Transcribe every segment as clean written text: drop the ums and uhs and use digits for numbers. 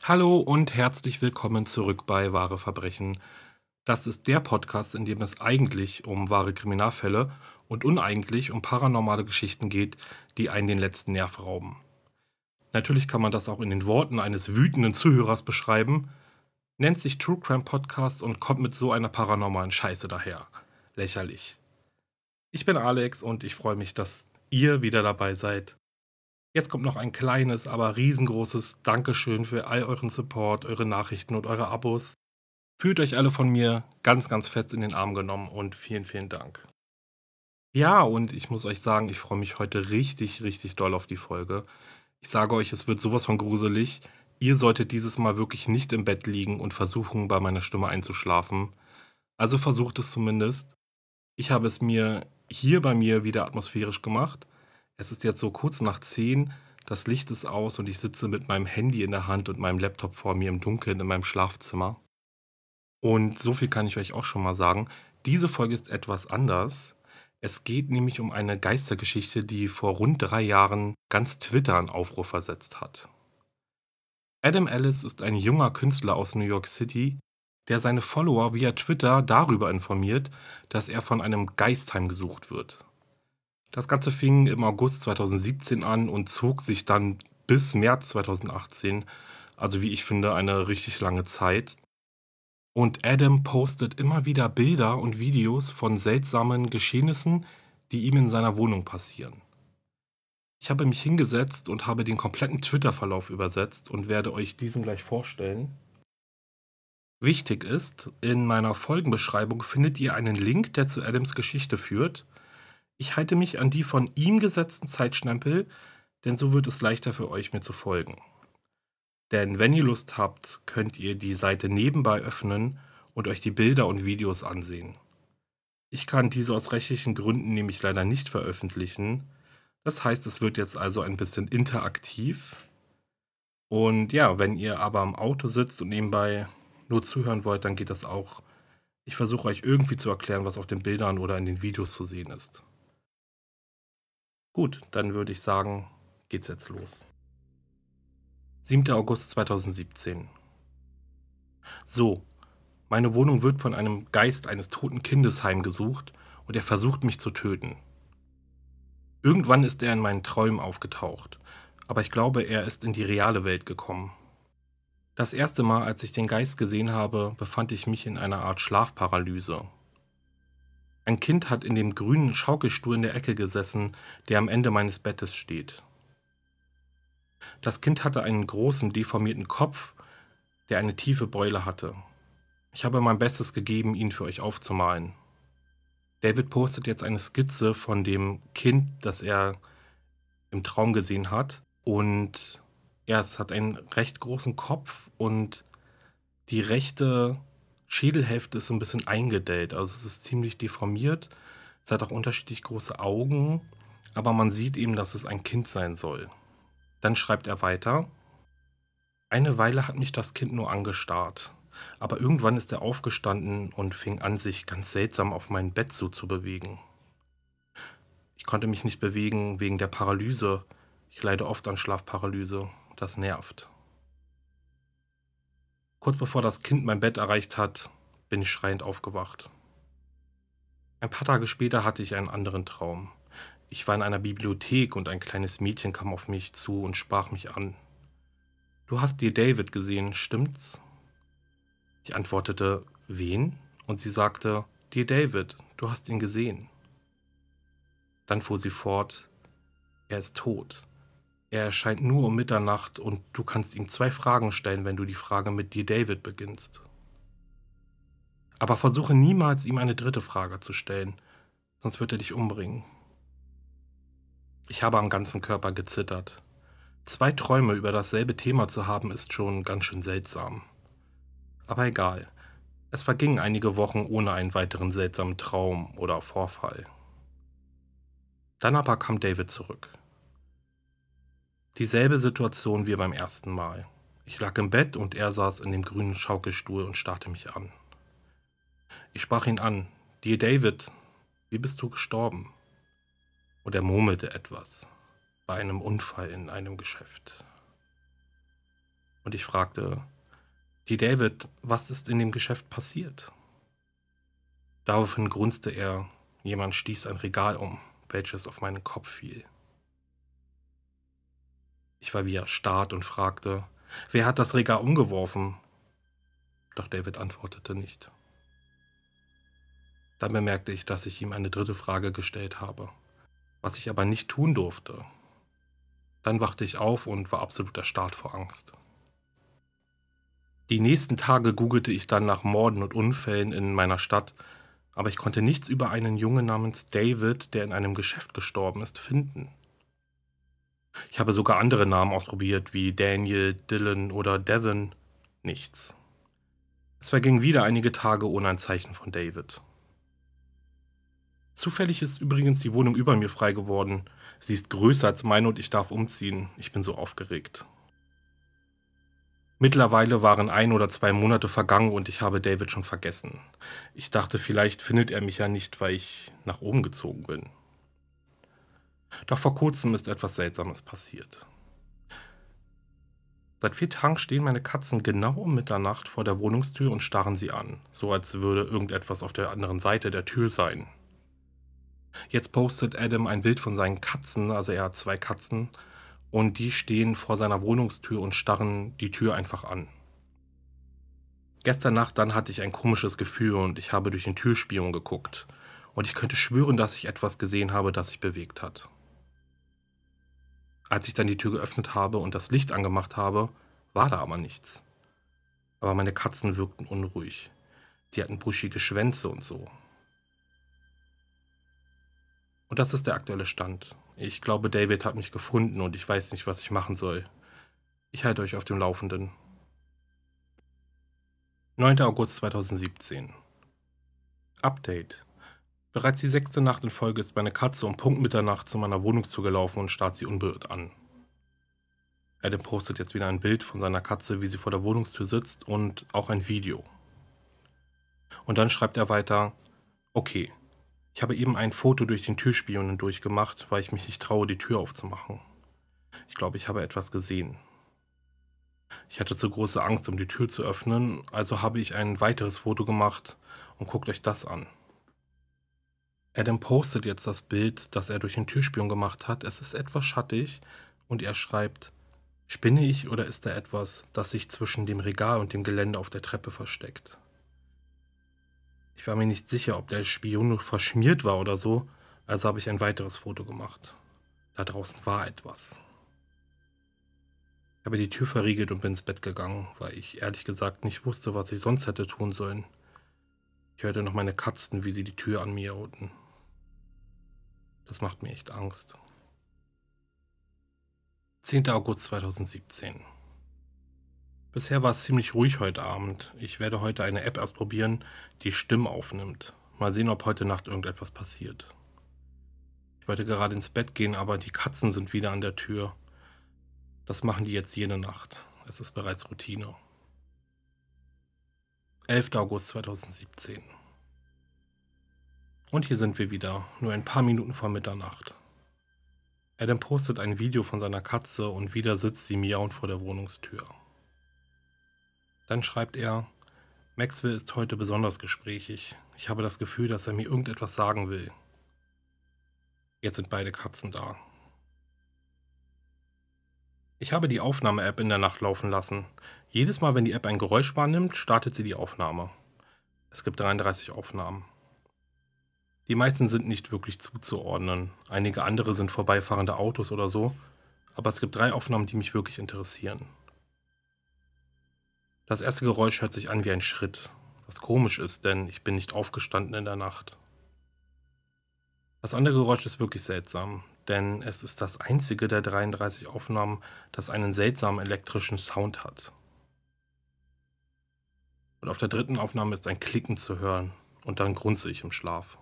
Hallo und herzlich willkommen zurück bei Wahre Verbrechen. Das ist der Podcast, in dem es eigentlich um wahre Kriminalfälle und uneigentlich um paranormale Geschichten geht, die einen den letzten Nerv rauben. Natürlich kann man das auch in den Worten eines wütenden Zuhörers beschreiben, nennt sich True Crime Podcast und kommt mit so einer paranormalen Scheiße daher. Lächerlich. Ich bin Alex und ich freue mich, dass ihr wieder dabei seid. Jetzt kommt noch ein kleines, aber riesengroßes Dankeschön für all euren Support, eure Nachrichten und eure Abos. Fühlt euch alle von mir ganz, ganz fest in den Arm genommen und vielen, vielen Dank. Ja, und ich muss euch sagen, ich freue mich heute richtig, richtig doll auf die Folge. Ich sage euch, es wird sowas von gruselig. Ihr solltet dieses Mal wirklich nicht im Bett liegen und versuchen, bei meiner Stimme einzuschlafen. Also versucht es zumindest. Ich habe es mir hier bei mir wieder atmosphärisch gemacht. Es ist jetzt so kurz nach 10. Das Licht ist aus und ich sitze mit meinem Handy in der Hand und meinem Laptop vor mir im Dunkeln in meinem Schlafzimmer. Und so viel kann ich euch auch schon mal sagen. Diese Folge ist etwas anders. Es geht nämlich um eine Geistergeschichte, die vor rund 3 Jahren ganz Twitter in Aufruhr versetzt hat. Adam Ellis ist ein junger Künstler aus New York City, der seine Follower via Twitter darüber informiert, dass er von einem Geist heimgesucht wird. Das Ganze fing im August 2017 an und zog sich dann bis März 2018, also wie ich finde, eine richtig lange Zeit. Und Adam postet immer wieder Bilder und Videos von seltsamen Geschehnissen, die ihm in seiner Wohnung passieren. Ich habe mich hingesetzt und habe den kompletten Twitter-Verlauf übersetzt und werde euch diesen gleich vorstellen. Wichtig ist, in meiner Folgenbeschreibung findet ihr einen Link, der zu Adams Geschichte führt. Ich halte mich an die von ihm gesetzten Zeitstempel, denn so wird es leichter für euch, mir zu folgen. Denn wenn ihr Lust habt, könnt ihr die Seite nebenbei öffnen und euch die Bilder und Videos ansehen. Ich kann diese aus rechtlichen Gründen nämlich leider nicht veröffentlichen. Das heißt, es wird jetzt also ein bisschen interaktiv. Und ja, wenn ihr aber im Auto sitzt und nebenbei nur zuhören wollt, dann geht das auch. Ich versuche euch irgendwie zu erklären, was auf den Bildern oder in den Videos zu sehen ist. Gut, dann würde ich sagen, geht's jetzt los. 7. August 2017. So, meine Wohnung wird von einem Geist eines toten Kindes heimgesucht und er versucht mich zu töten. Irgendwann ist er in meinen Träumen aufgetaucht, aber ich glaube, er ist in die reale Welt gekommen. Das erste Mal, als ich den Geist gesehen habe, befand ich mich in einer Art Schlafparalyse. Ein Kind hat in dem grünen Schaukelstuhl in der Ecke gesessen, der am Ende meines Bettes steht. Das Kind hatte einen großen, deformierten Kopf, der eine tiefe Beule hatte. Ich habe mein Bestes gegeben, ihn für euch aufzumalen. David postet jetzt eine Skizze von dem Kind, das er im Traum gesehen hat. Und ja, es hat einen recht großen Kopf und die rechte Schädelhälfte ist so ein bisschen eingedellt. Also es ist ziemlich deformiert. Es hat auch unterschiedlich große Augen, aber man sieht eben, dass es ein Kind sein soll. Dann schreibt er weiter: Eine Weile hat mich das Kind nur angestarrt, aber irgendwann ist er aufgestanden und fing an, sich ganz seltsam auf mein Bett zuzubewegen. Ich konnte mich nicht bewegen wegen der Paralyse. Ich leide oft an Schlafparalyse. Das nervt. Kurz bevor das Kind mein Bett erreicht hat, bin ich schreiend aufgewacht. Ein paar Tage später hatte ich einen anderen Traum. Ich war in einer Bibliothek und ein kleines Mädchen kam auf mich zu und sprach mich an. Du hast dir David gesehen, stimmt's? Ich antwortete, wen? Und sie sagte, dir David, du hast ihn gesehen. Dann fuhr sie fort, er ist tot. Er erscheint nur um Mitternacht und du kannst ihm 2 Fragen stellen, wenn du die Frage mit dir David beginnst. Aber versuche niemals, ihm eine dritte Frage zu stellen, sonst wird er dich umbringen. Ich habe am ganzen Körper gezittert. 2 Träume über dasselbe Thema zu haben, ist schon ganz schön seltsam. Aber egal. Es vergingen einige Wochen ohne einen weiteren seltsamen Traum oder Vorfall. Dann aber kam David zurück. Dieselbe Situation wie beim ersten Mal. Ich lag im Bett und er saß in dem grünen Schaukelstuhl und starrte mich an. Ich sprach ihn an. Dir David, wie bist du gestorben? Und er murmelte etwas. Bei einem Unfall in einem Geschäft. Und ich fragte, die David, was ist in dem Geschäft passiert? Daraufhin grunzte er, jemand stieß ein Regal um, welches auf meinen Kopf fiel. Ich war wie erstarrt und fragte, wer hat das Regal umgeworfen? Doch David antwortete nicht. Dann bemerkte ich, dass ich ihm eine dritte Frage gestellt habe, was ich aber nicht tun durfte. Dann wachte ich auf und war absolut erstarrt vor Angst. Die nächsten Tage googelte ich dann nach Morden und Unfällen in meiner Stadt, aber ich konnte nichts über einen Jungen namens David, der in einem Geschäft gestorben ist, finden. Ich habe sogar andere Namen ausprobiert, wie Daniel, Dylan oder Devin. Nichts. Es vergingen wieder einige Tage ohne ein Zeichen von David. Zufällig ist übrigens die Wohnung über mir frei geworden. Sie ist größer als meine und ich darf umziehen. Ich bin so aufgeregt. Mittlerweile waren 1 oder 2 Monate vergangen und ich habe David schon vergessen. Ich dachte, vielleicht findet er mich ja nicht, weil ich nach oben gezogen bin. Doch vor kurzem ist etwas Seltsames passiert. Seit 4 Tagen stehen meine Katzen genau um Mitternacht vor der Wohnungstür und starren sie an, so als würde irgendetwas auf der anderen Seite der Tür sein. Jetzt postet Adam ein Bild von seinen Katzen, also er hat 2 Katzen, und die stehen vor seiner Wohnungstür und starren die Tür einfach an. Gestern Nacht dann hatte ich ein komisches Gefühl und ich habe durch den Türspion geguckt. Und ich könnte schwören, dass ich etwas gesehen habe, das sich bewegt hat. Als ich dann die Tür geöffnet habe und das Licht angemacht habe, war da aber nichts. Aber meine Katzen wirkten unruhig. Sie hatten buschige Schwänze und so. Und das ist der aktuelle Stand. Ich glaube, David hat mich gefunden und ich weiß nicht, was ich machen soll. Ich halte euch auf dem Laufenden. 9. August 2017. Update. Bereits die 6. Nacht in Folge ist meine Katze um Punkt Mitternacht zu meiner Wohnungstür gelaufen und starrt sie unbeirrt an. Adam postet jetzt wieder ein Bild von seiner Katze, wie sie vor der Wohnungstür sitzt und auch ein Video. Und dann schreibt er weiter, okay, ich habe eben ein Foto durch den Türspion hindurch gemacht, weil ich mich nicht traue, die Tür aufzumachen. Ich glaube, ich habe etwas gesehen. Ich hatte zu große Angst, um die Tür zu öffnen, also habe ich ein weiteres Foto gemacht und guckt euch das an. Adam postet jetzt das Bild, das er durch den Türspion gemacht hat. Es ist etwas schattig und er schreibt, spinne ich oder ist da etwas, das sich zwischen dem Regal und dem Geländer auf der Treppe versteckt? Ich war mir nicht sicher, ob der Spion nur verschmiert war oder so, also habe ich ein weiteres Foto gemacht. Da draußen war etwas. Ich habe die Tür verriegelt und bin ins Bett gegangen, weil ich ehrlich gesagt nicht wusste, was ich sonst hätte tun sollen. Ich hörte noch meine Katzen, wie sie die Tür an mir miauten. Das macht mir echt Angst. 10. August 2017. Bisher war es ziemlich ruhig heute Abend. Ich werde heute eine App ausprobieren, die Stimmen aufnimmt. Mal sehen, ob heute Nacht irgendetwas passiert. Ich wollte gerade ins Bett gehen, aber die Katzen sind wieder an der Tür. Das machen die jetzt jede Nacht. Es ist bereits Routine. 11. August 2017. Und hier sind wir wieder, nur ein paar Minuten vor Mitternacht. Adam postet ein Video von seiner Katze und wieder sitzt sie miauend vor der Wohnungstür. Dann schreibt er, Maxwell ist heute besonders gesprächig. Ich habe das Gefühl, dass er mir irgendetwas sagen will. Jetzt sind beide Katzen da. Ich habe die Aufnahme-App in der Nacht laufen lassen. Jedes Mal, wenn die App ein Geräusch wahrnimmt, startet sie die Aufnahme. Es gibt 33 Aufnahmen. Die meisten sind nicht wirklich zuzuordnen. Einige andere sind vorbeifahrende Autos oder so. Aber es gibt 3 Aufnahmen, die mich wirklich interessieren. Das erste Geräusch hört sich an wie ein Schritt, was komisch ist, denn ich bin nicht aufgestanden in der Nacht. Das andere Geräusch ist wirklich seltsam, denn es ist das einzige der 33 Aufnahmen, das einen seltsamen elektrischen Sound hat. Und auf der 3. Aufnahme ist ein Klicken zu hören und dann grunze ich im Schlaf.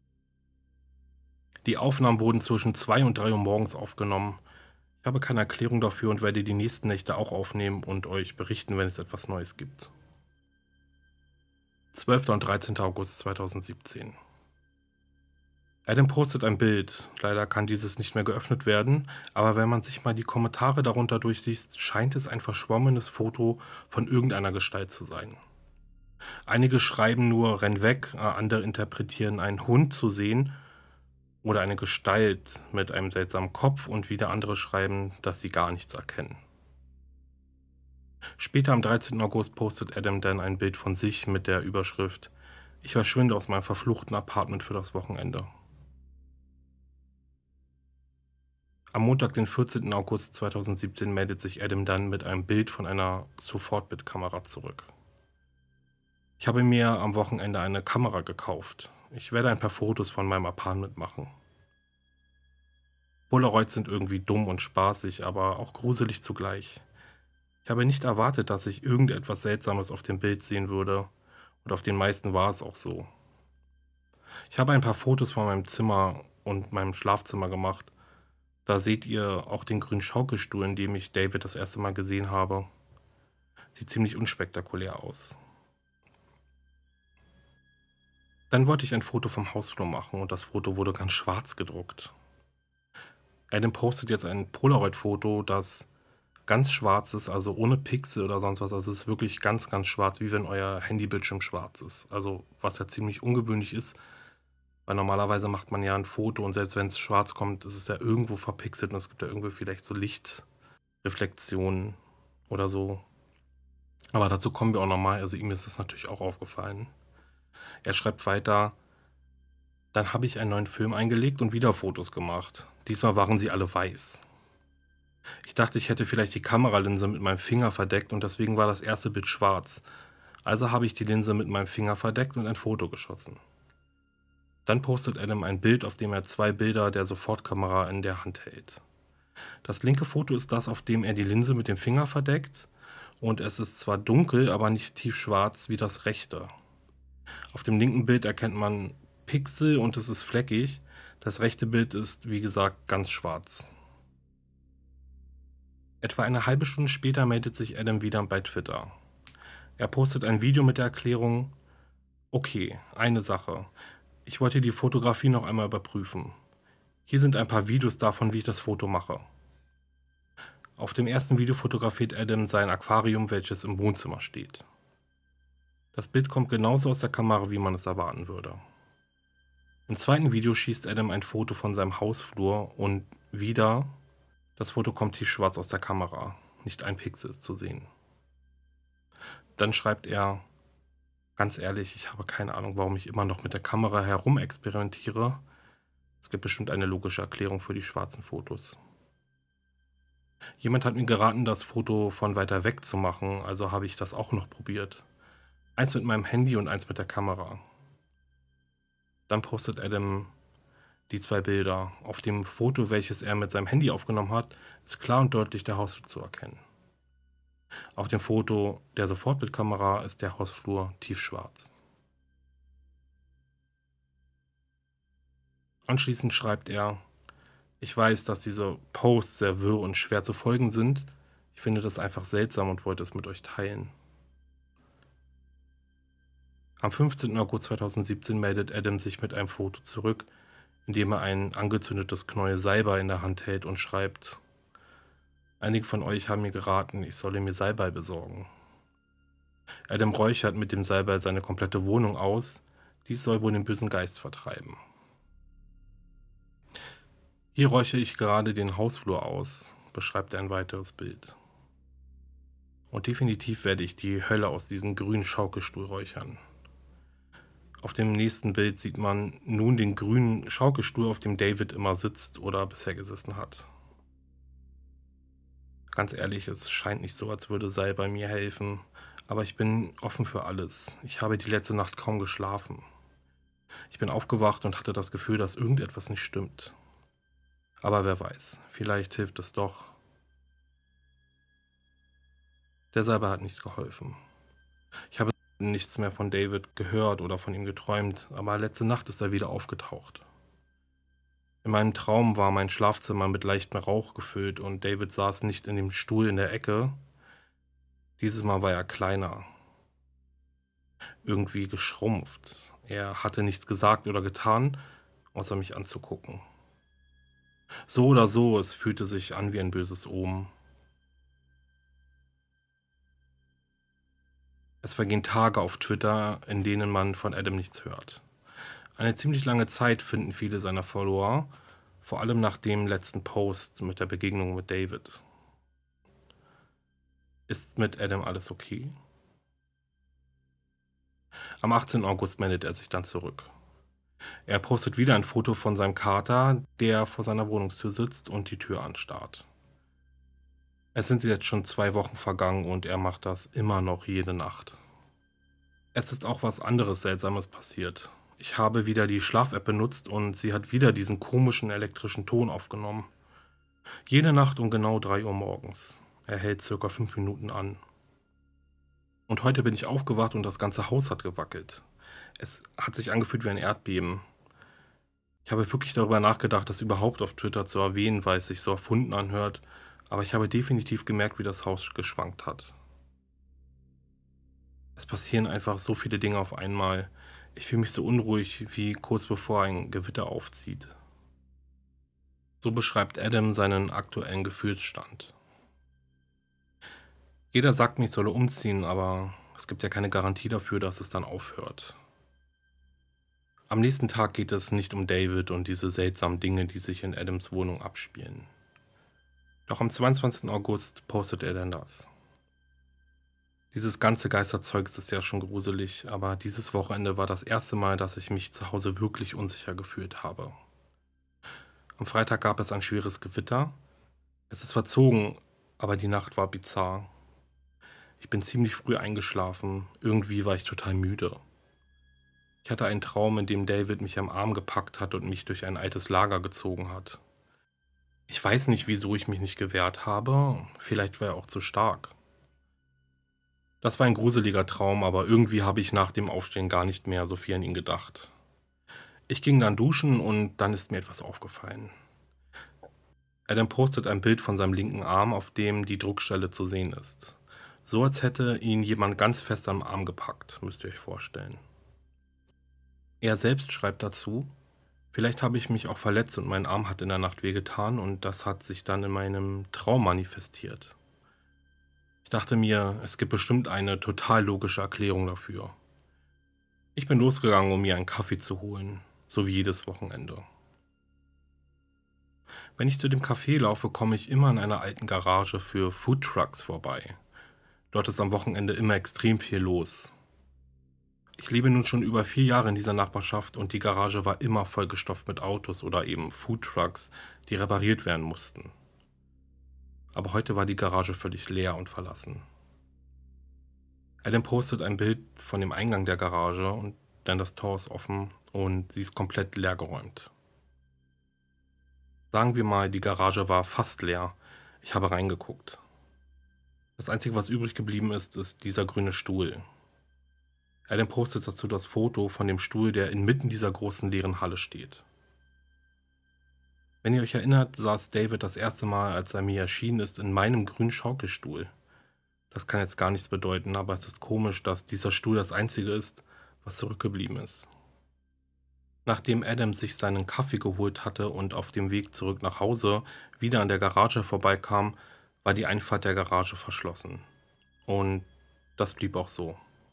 Die Aufnahmen wurden zwischen 2 und 3 Uhr morgens aufgenommen. Ich habe keine Erklärung dafür und werde die nächsten Nächte auch aufnehmen und euch berichten, wenn es etwas Neues gibt. 12. und 13. August 2017. Adam postet ein Bild. Leider kann dieses nicht mehr geöffnet werden, aber wenn man sich mal die Kommentare darunter durchliest, scheint es ein verschwommenes Foto von irgendeiner Gestalt zu sein. Einige schreiben nur „renn weg", andere interpretieren einen Hund zu sehen oder eine Gestalt mit einem seltsamen Kopf und wieder andere schreiben, dass sie gar nichts erkennen. Später am 13. August postet Adam dann ein Bild von sich mit der Überschrift: „Ich verschwinde aus meinem verfluchten Apartment für das Wochenende." Am Montag, den 14. August 2017, meldet sich Adam dann mit einem Bild von einer Sofortbildkamera zurück. Ich habe mir am Wochenende eine Kamera gekauft. Ich werde ein paar Fotos von meinem Apartment machen. Polaroids sind irgendwie dumm und spaßig, aber auch gruselig zugleich. Ich habe nicht erwartet, dass ich irgendetwas Seltsames auf dem Bild sehen würde, und auf den meisten war es auch so. Ich habe ein paar Fotos von meinem Zimmer und meinem Schlafzimmer gemacht. Da seht ihr auch den grünen Schaukelstuhl, in dem ich David das erste Mal gesehen habe. Sieht ziemlich unspektakulär aus. Dann wollte ich ein Foto vom Hausflur machen und das Foto wurde ganz schwarz gedruckt. Adam postet jetzt ein Polaroid-Foto, das ganz schwarz ist, also ohne Pixel oder sonst was. Also es ist wirklich ganz, ganz schwarz, wie wenn euer Handybildschirm schwarz ist. Also was ja ziemlich ungewöhnlich ist, weil normalerweise macht man ja ein Foto und selbst wenn es schwarz kommt, ist es ja irgendwo verpixelt und es gibt ja irgendwie vielleicht so Lichtreflexionen oder so. Aber dazu kommen wir auch nochmal. Also ihm ist das natürlich auch aufgefallen. Er schreibt weiter: Dann habe ich einen neuen Film eingelegt und wieder Fotos gemacht. Diesmal waren sie alle weiß. Ich dachte, ich hätte vielleicht die Kameralinse mit meinem Finger verdeckt und deswegen war das erste Bild schwarz. Also habe ich die Linse mit meinem Finger verdeckt und ein Foto geschossen. Dann postet Adam ein Bild, auf dem er 2 Bilder der Sofortkamera in der Hand hält. Das linke Foto ist das, auf dem er die Linse mit dem Finger verdeckt, und es ist zwar dunkel, aber nicht tiefschwarz wie das rechte. Auf dem linken Bild erkennt man Pixel und es ist fleckig. Das rechte Bild ist, wie gesagt, ganz schwarz. Etwa eine halbe Stunde später meldet sich Adam wieder bei Twitter. Er postet ein Video mit der Erklärung: Okay, eine Sache. Ich wollte die Fotografie noch einmal überprüfen. Hier sind ein paar Videos davon, wie ich das Foto mache. Auf dem ersten Video fotografiert Adam sein Aquarium, welches im Wohnzimmer steht. Das Bild kommt genauso aus der Kamera, wie man es erwarten würde. Im zweiten Video schießt Adam ein Foto von seinem Hausflur und wieder, das Foto kommt tiefschwarz aus der Kamera. Nicht ein Pixel ist zu sehen. Dann schreibt er: Ganz ehrlich, ich habe keine Ahnung, warum ich immer noch mit der Kamera herumexperimentiere. Es gibt bestimmt eine logische Erklärung für die schwarzen Fotos. Jemand hat mir geraten, das Foto von weiter weg zu machen, also habe ich das auch noch probiert. Eins mit meinem Handy und eins mit der Kamera. Dann postet Adam die 2 Bilder. Auf dem Foto, welches er mit seinem Handy aufgenommen hat, ist klar und deutlich der Hausflur zu erkennen. Auf dem Foto der Sofortbildkamera ist der Hausflur tiefschwarz. Anschließend schreibt er: Ich weiß, dass diese Posts sehr wirr und schwer zu folgen sind. Ich finde das einfach seltsam und wollte es mit euch teilen. Am 15. August 2017 meldet Adam sich mit einem Foto zurück, in dem er ein angezündetes Knäuel Salbei in der Hand hält und schreibt: Einige von euch haben mir geraten, ich solle mir Salbei besorgen. Adam räuchert mit dem Salbei seine komplette Wohnung aus. Dies soll wohl den bösen Geist vertreiben. Hier räuchere ich gerade den Hausflur aus, beschreibt er ein weiteres Bild. Und definitiv werde ich die Hölle aus diesem grünen Schaukelstuhl räuchern. Auf dem nächsten Bild sieht man nun den grünen Schaukelstuhl, auf dem David immer sitzt oder bisher gesessen hat. Ganz ehrlich, es scheint nicht so, als würde Salbei mir helfen, aber ich bin offen für alles. Ich habe die letzte Nacht kaum geschlafen. Ich bin aufgewacht und hatte das Gefühl, dass irgendetwas nicht stimmt. Aber wer weiß, vielleicht hilft es doch. Der Salbei hat nicht geholfen. Ich habe nichts mehr von David gehört oder von ihm geträumt, aber letzte Nacht ist er wieder aufgetaucht. In meinem Traum war mein Schlafzimmer mit leichtem Rauch gefüllt und David saß nicht in dem Stuhl in der Ecke. Dieses Mal war er kleiner, irgendwie geschrumpft. Er hatte nichts gesagt oder getan, außer mich anzugucken. So oder so, es fühlte sich an wie ein böses Omen. Es vergehen Tage auf Twitter, in denen man von Adam nichts hört. Eine ziemlich lange Zeit finden viele seiner Follower, vor allem nach dem letzten Post mit der Begegnung mit David. Ist mit Adam alles okay? Am 18. August meldet er sich dann zurück. Er postet wieder ein Foto von seinem Kater, der vor seiner Wohnungstür sitzt und die Tür anstarrt. Es sind jetzt schon 2 Wochen vergangen und er macht das immer noch jede Nacht. Es ist auch was anderes Seltsames passiert. Ich habe wieder die Schlaf-App benutzt und sie hat wieder diesen komischen elektrischen Ton aufgenommen. Jede Nacht um genau 3 Uhr morgens. Er hält circa 5 Minuten an. Und heute bin ich aufgewacht und das ganze Haus hat gewackelt. Es hat sich angefühlt wie ein Erdbeben. Ich habe wirklich darüber nachgedacht, das überhaupt auf Twitter zu erwähnen, weil es sich so erfunden anhört, aber ich habe definitiv gemerkt, wie das Haus geschwankt hat. Es passieren einfach so viele Dinge auf einmal. Ich fühle mich so unruhig, wie kurz bevor ein Gewitter aufzieht. So beschreibt Adam seinen aktuellen Gefühlsstand. Jeder sagt mir, ich solle umziehen, aber es gibt ja keine Garantie dafür, dass es dann aufhört. Am nächsten Tag geht es nicht um David und diese seltsamen Dinge, die sich in Adams Wohnung abspielen. Doch am 22. August postet er dann das. Dieses ganze Geisterzeugs ist ja schon gruselig, aber dieses Wochenende war das erste Mal, dass ich mich zu Hause wirklich unsicher gefühlt habe. Am Freitag gab es ein schweres Gewitter. Es ist verzogen, aber die Nacht war bizarr. Ich bin ziemlich früh eingeschlafen, irgendwie war ich total müde. Ich hatte einen Traum, in dem David mich am Arm gepackt hat und mich durch ein altes Lager gezogen hat. Ich weiß nicht, wieso ich mich nicht gewehrt habe, vielleicht war er auch zu stark. Das war ein gruseliger Traum, aber irgendwie habe ich nach dem Aufstehen gar nicht mehr so viel an ihn gedacht. Ich ging dann duschen und dann ist mir etwas aufgefallen. Adam postet ein Bild von seinem linken Arm, auf dem die Druckstelle zu sehen ist. So als hätte ihn jemand ganz fest am Arm gepackt, müsst ihr euch vorstellen. Er selbst schreibt dazu: Vielleicht habe ich mich auch verletzt und mein Arm hat in der Nacht wehgetan und das hat sich dann in meinem Traum manifestiert. Ich dachte mir, es gibt bestimmt eine total logische Erklärung dafür. Ich bin losgegangen, um mir einen Kaffee zu holen, so wie jedes Wochenende. Wenn ich zu dem Café laufe, komme ich immer an einer alten Garage für Foodtrucks vorbei. Dort ist am Wochenende immer extrem viel los. Ich lebe nun schon über 4 Jahre in dieser Nachbarschaft und die Garage war immer vollgestopft mit Autos oder eben Foodtrucks, die repariert werden mussten. Aber heute war die Garage völlig leer und verlassen. Adam postet ein Bild von dem Eingang der Garage und dann das Tor ist offen und sie ist komplett leergeräumt. Sagen wir mal, die Garage war fast leer. Ich habe reingeguckt. Das Einzige, was übrig geblieben ist, ist dieser grüne Stuhl. Adam postet dazu das Foto von dem Stuhl, der inmitten dieser großen leeren Halle steht. Wenn ihr euch erinnert, saß David das erste Mal, als er mir erschienen ist, in meinem grünen Schaukelstuhl. Das kann jetzt gar nichts bedeuten, aber es ist komisch, dass dieser Stuhl das einzige ist, was zurückgeblieben ist. Nachdem Adam sich seinen Kaffee geholt hatte und auf dem Weg zurück nach Hause wieder an der Garage vorbeikam, war die Einfahrt der Garage verschlossen. Und das blieb auch so.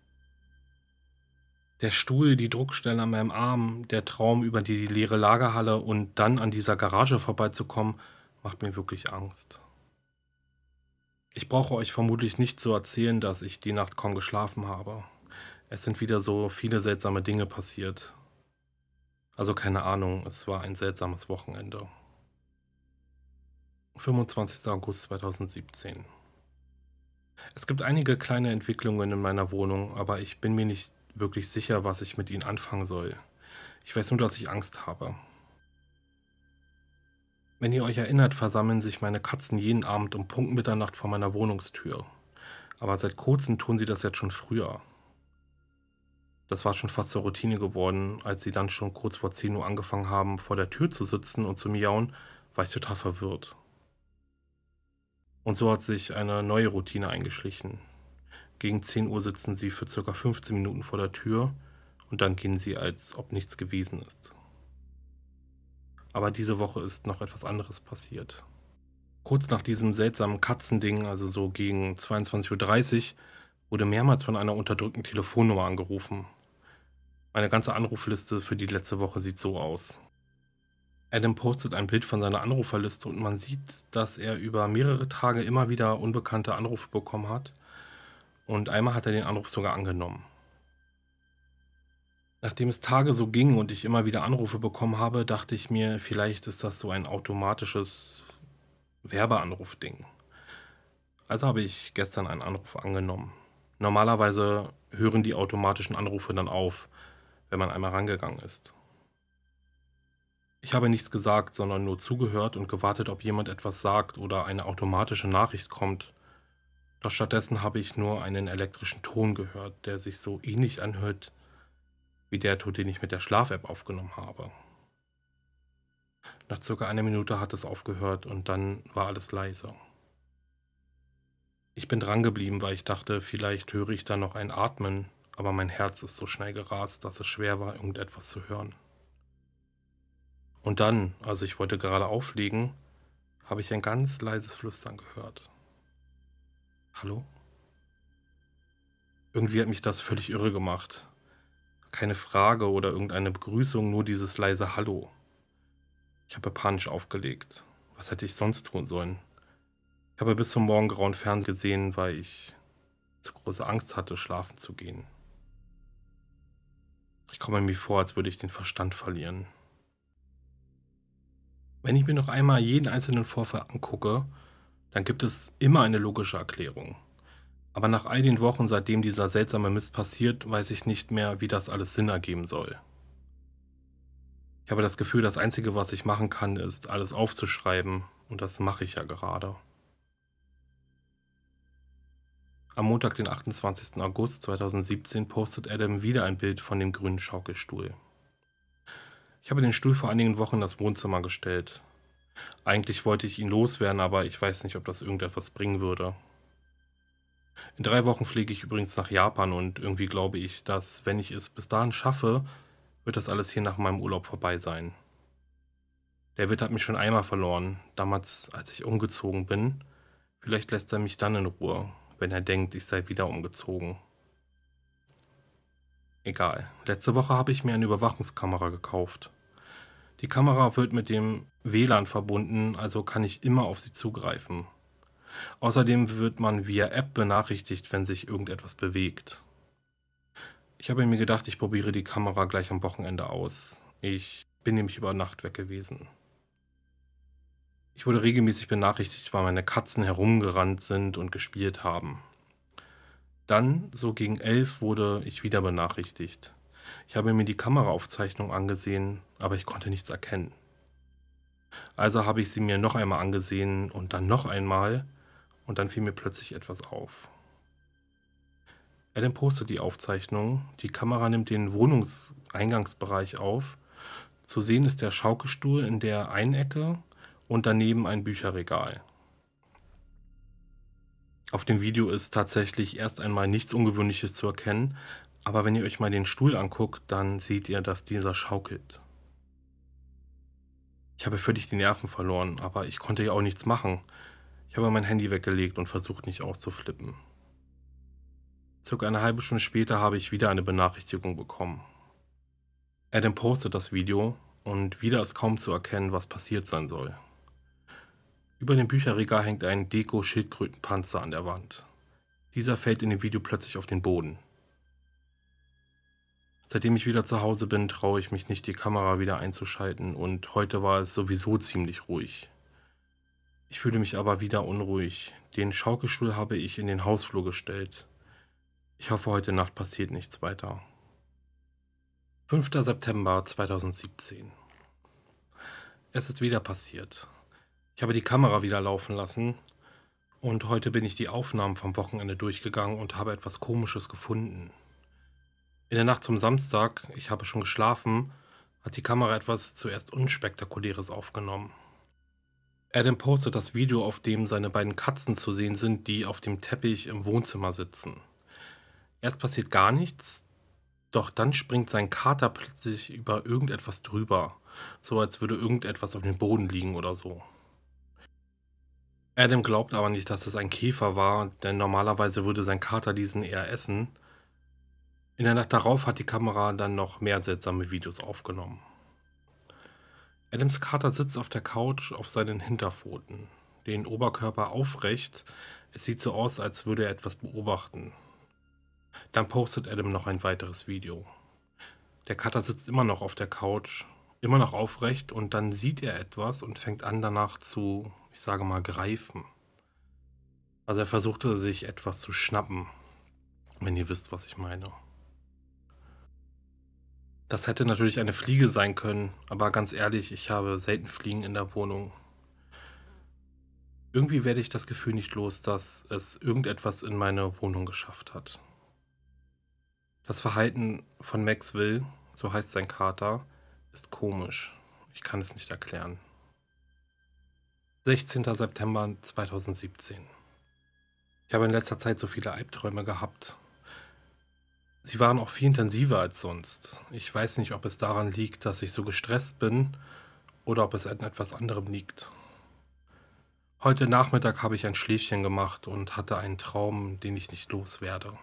Der Stuhl, die Druckstelle an meinem Arm, der Traum über die leere Lagerhalle und dann an dieser Garage vorbeizukommen, macht mir wirklich Angst. Ich brauche euch vermutlich nicht zu erzählen, dass ich die Nacht kaum geschlafen habe. Es sind wieder so viele seltsame Dinge passiert. Also keine Ahnung, es war ein seltsames Wochenende. 25. August 2017. Es gibt einige kleine Entwicklungen in meiner Wohnung, aber ich bin mir nicht wirklich sicher, was ich mit ihnen anfangen soll. Ich weiß nur, dass ich Angst habe. Wenn ihr euch erinnert, versammeln sich meine Katzen jeden Abend um Punkt Mitternacht vor meiner Wohnungstür. Aber seit kurzem tun sie das jetzt schon früher. Das war schon fast zur Routine geworden. Als sie dann schon kurz vor 10 Uhr angefangen haben, vor der Tür zu sitzen und zu miauen, war ich total verwirrt. Und so hat sich eine neue Routine eingeschlichen. Gegen 10 Uhr sitzen sie für ca. 15 Minuten vor der Tür und dann gehen sie, als ob nichts gewesen ist. Aber diese Woche ist noch etwas anderes passiert. Kurz nach diesem seltsamen Katzending, also so gegen 22:30 Uhr, wurde mehrmals von einer unterdrückten Telefonnummer angerufen. Meine ganze Anrufliste für die letzte Woche sieht so aus. Adam postet ein Bild von seiner Anruferliste und man sieht, dass er über mehrere Tage immer wieder unbekannte Anrufe bekommen hat und einmal hat er den Anruf sogar angenommen. Nachdem es Tage so ging und ich immer wieder Anrufe bekommen habe, dachte ich mir, vielleicht ist das so ein automatisches Werbeanrufding. Also habe ich gestern einen Anruf angenommen. Normalerweise hören die automatischen Anrufe dann auf, wenn man einmal rangegangen ist. Ich habe nichts gesagt, sondern nur zugehört und gewartet, ob jemand etwas sagt oder eine automatische Nachricht kommt. Doch stattdessen habe ich nur einen elektrischen Ton gehört, der sich so ähnlich anhört wie der Ton, den ich mit der Schlaf-App aufgenommen habe. Nach circa einer Minute hat es aufgehört und dann war alles leise. Ich bin drangeblieben, weil ich dachte, vielleicht höre ich da noch ein Atmen, aber mein Herz ist so schnell gerast, dass es schwer war, irgendetwas zu hören. Und dann, also ich wollte gerade auflegen, habe ich ein ganz leises Flüstern gehört. Hallo? Irgendwie hat mich das völlig irre gemacht. Keine Frage oder irgendeine Begrüßung, nur dieses leise Hallo. Ich habe panisch aufgelegt. Was hätte ich sonst tun sollen? Ich habe bis zum Morgengrauen Fernsehen gesehen, weil ich zu große Angst hatte, schlafen zu gehen. Ich komme mir vor, als würde ich den Verstand verlieren. Wenn ich mir noch einmal jeden einzelnen Vorfall angucke, dann gibt es immer eine logische Erklärung. Aber nach all den Wochen, seitdem dieser seltsame Mist passiert, weiß ich nicht mehr, wie das alles Sinn ergeben soll. Ich habe das Gefühl, das Einzige, was ich machen kann, ist, alles aufzuschreiben. Und das mache ich ja gerade. Am Montag, den 28. August 2017, postet Adam wieder ein Bild von dem grünen Schaukelstuhl. Ich habe den Stuhl vor einigen Wochen in das Wohnzimmer gestellt. Eigentlich wollte ich ihn loswerden, aber ich weiß nicht, ob das irgendetwas bringen würde. In 3 Wochen fliege ich übrigens nach Japan und irgendwie glaube ich, dass, wenn ich es bis dahin schaffe, wird das alles hier nach meinem Urlaub vorbei sein. Der Wirt hat mich schon einmal verloren, damals, als ich umgezogen bin. Vielleicht lässt er mich dann in Ruhe, wenn er denkt, ich sei wieder umgezogen. Egal. Letzte Woche habe ich mir eine Überwachungskamera gekauft. Die Kamera wird mit dem WLAN verbunden, also kann ich immer auf sie zugreifen. Außerdem wird man via App benachrichtigt, wenn sich irgendetwas bewegt. Ich habe mir gedacht, ich probiere die Kamera gleich am Wochenende aus. Ich bin nämlich über Nacht weg gewesen. Ich wurde regelmäßig benachrichtigt, weil meine Katzen herumgerannt sind und gespielt haben. Dann, so gegen 11, wurde ich wieder benachrichtigt. Ich habe mir die Kameraaufzeichnung angesehen, aber ich konnte nichts erkennen. Also habe ich sie mir noch einmal angesehen und dann noch einmal und dann fiel mir plötzlich etwas auf. Adam postet die Aufzeichnung, die Kamera nimmt den Wohnungseingangsbereich auf. Zu sehen ist der Schaukelstuhl in der einen Ecke und daneben ein Bücherregal. Auf dem Video ist tatsächlich erst einmal nichts Ungewöhnliches zu erkennen, aber wenn ihr euch mal den Stuhl anguckt, dann seht ihr, dass dieser schaukelt. Ich habe völlig die Nerven verloren, aber ich konnte ja auch nichts machen. Ich habe mein Handy weggelegt und versucht, nicht auszuflippen. Circa eine halbe Stunde später habe ich wieder eine Benachrichtigung bekommen. Adam postet das Video und wieder ist kaum zu erkennen, was passiert sein soll. Über dem Bücherregal hängt ein Deko-Schildkrötenpanzer an der Wand. Dieser fällt in dem Video plötzlich auf den Boden. Seitdem ich wieder zu Hause bin, traue ich mich nicht, die Kamera wieder einzuschalten und heute war es sowieso ziemlich ruhig. Ich fühle mich aber wieder unruhig. Den Schaukelstuhl habe ich in den Hausflur gestellt. Ich hoffe, heute Nacht passiert nichts weiter. 5. September 2017. Es ist wieder passiert. Ich habe die Kamera wieder laufen lassen und heute bin ich die Aufnahmen vom Wochenende durchgegangen und habe etwas Komisches gefunden. In der Nacht zum Samstag, ich habe schon geschlafen, hat die Kamera etwas zuerst Unspektakuläres aufgenommen. Adam postet das Video, auf dem seine beiden Katzen zu sehen sind, die auf dem Teppich im Wohnzimmer sitzen. Erst passiert gar nichts, doch dann springt sein Kater plötzlich über irgendetwas drüber so als würde irgendetwas auf dem Boden liegen oder so. Adam glaubt aber nicht, dass es ein Käfer war, denn normalerweise würde sein Kater diesen eher essen. In der Nacht darauf hat die Kamera dann noch mehr seltsame Videos aufgenommen. Adams Kater sitzt auf der Couch auf seinen Hinterpfoten, den Oberkörper aufrecht. Es sieht so aus, als würde er etwas beobachten. Dann postet Adam noch ein weiteres Video. Der Kater sitzt immer noch auf der Couch, immer noch aufrecht, und dann sieht er etwas und fängt an danach zu, ich sage mal, greifen. Also er versuchte sich etwas zu schnappen, wenn ihr wisst, was ich meine. Das hätte natürlich eine Fliege sein können, aber ganz ehrlich, ich habe selten Fliegen in der Wohnung. Irgendwie werde ich das Gefühl nicht los, dass es irgendetwas in meine Wohnung geschafft hat. Das Verhalten von Maxwell, so heißt sein Kater, ist komisch. Ich kann es nicht erklären. 16. September 2017. Ich habe in letzter Zeit so viele Albträume gehabt. Sie waren auch viel intensiver als sonst. Ich weiß nicht, ob es daran liegt, dass ich so gestresst bin oder ob es an etwas anderem liegt. Heute Nachmittag habe ich ein Schläfchen gemacht und hatte einen Traum, den ich nicht loswerde.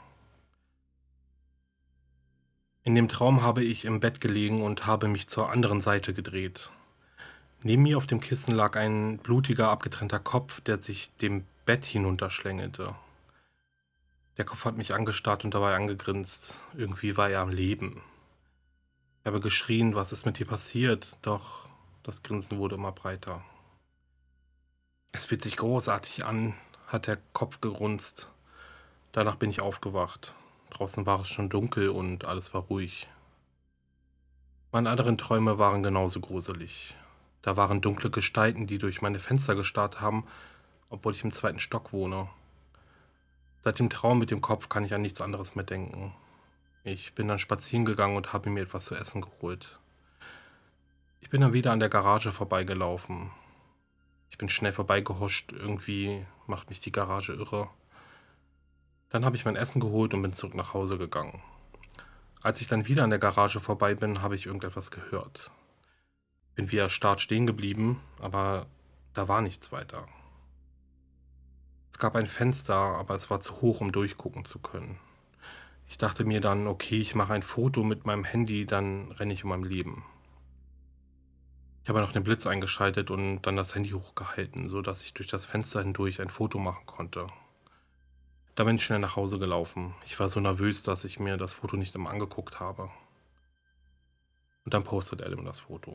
In dem Traum habe ich im Bett gelegen und habe mich zur anderen Seite gedreht. Neben mir auf dem Kissen lag ein blutiger, abgetrennter Kopf, der sich dem Bett hinunterschlängelte. Der Kopf hat mich angestarrt und dabei angegrinst. Irgendwie war er am Leben. Ich habe geschrien: „Was ist mit dir passiert?“ Doch das Grinsen wurde immer breiter. „Es fühlt sich großartig an“, hat der Kopf gegrunzt. Danach bin ich aufgewacht. Draußen war es schon dunkel und alles war ruhig. Meine anderen Träume waren genauso gruselig. Da waren dunkle Gestalten, die durch meine Fenster gestarrt haben, obwohl ich im zweiten Stock wohne. Seit dem Traum mit dem Kopf kann ich an nichts anderes mehr denken. Ich bin dann spazieren gegangen und habe mir etwas zu essen geholt. Ich bin dann wieder an der Garage vorbeigelaufen. Ich bin schnell vorbeigehuscht, irgendwie macht mich die Garage irre. Dann habe ich mein Essen geholt und bin zurück nach Hause gegangen. Als ich dann wieder an der Garage vorbei bin, habe ich irgendetwas gehört. Bin wie erstarrt stehen geblieben, aber da war nichts weiter. Es gab ein Fenster, aber es war zu hoch, um durchgucken zu können. Ich dachte mir dann: „Okay, ich mache ein Foto mit meinem Handy, dann renne ich um mein Leben.“ Ich habe noch den Blitz eingeschaltet und dann das Handy hochgehalten, sodass ich durch das Fenster hindurch ein Foto machen konnte. Da bin ich schnell nach Hause gelaufen. Ich war so nervös, dass ich mir das Foto nicht einmal angeguckt habe. Und dann postet Adam das Foto.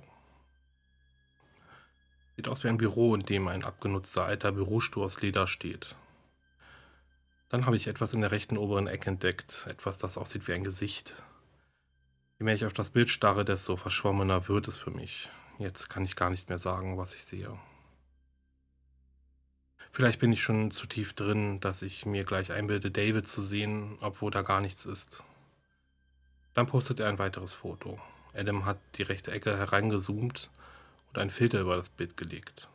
Sieht aus wie ein Büro, in dem ein abgenutzter alter Bürostuhl aus Leder steht. Dann habe ich etwas in der rechten oberen Ecke entdeckt, etwas, das aussieht wie ein Gesicht. Je mehr ich auf das Bild starre, desto verschwommener wird es für mich. Jetzt kann ich gar nicht mehr sagen, was ich sehe. Vielleicht bin ich schon zu tief drin, dass ich mir gleich einbilde, David zu sehen, obwohl da gar nichts ist. Dann postet er ein weiteres Foto. Adam hat die rechte Ecke hereingezoomt und einen Filter über das Bild gelegt.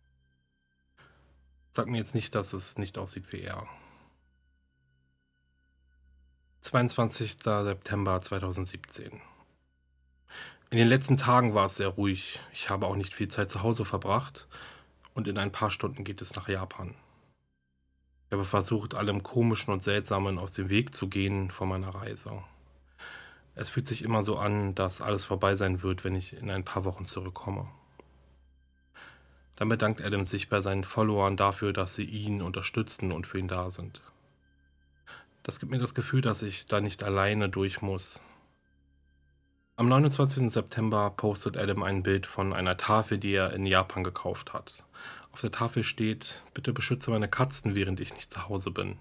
Sag mir jetzt nicht, dass es nicht aussieht wie er. 22. September 2017. In den letzten Tagen war es sehr ruhig. Ich habe auch nicht viel Zeit zu Hause verbracht und in ein paar Stunden geht es nach Japan. Ich habe versucht, allem Komischen und Seltsamen aus dem Weg zu gehen von meiner Reise. Es fühlt sich immer so an, dass alles vorbei sein wird, wenn ich in ein paar Wochen zurückkomme. Dann bedankt Adam sich bei seinen Followern dafür, dass sie ihn unterstützen und für ihn da sind. Das gibt mir das Gefühl, dass ich da nicht alleine durch muss. Am 29. September postet Adam ein Bild von einer Tafel, die er in Japan gekauft hat. Auf der Tafel steht: „Bitte beschütze meine Katzen, während ich nicht zu Hause bin.“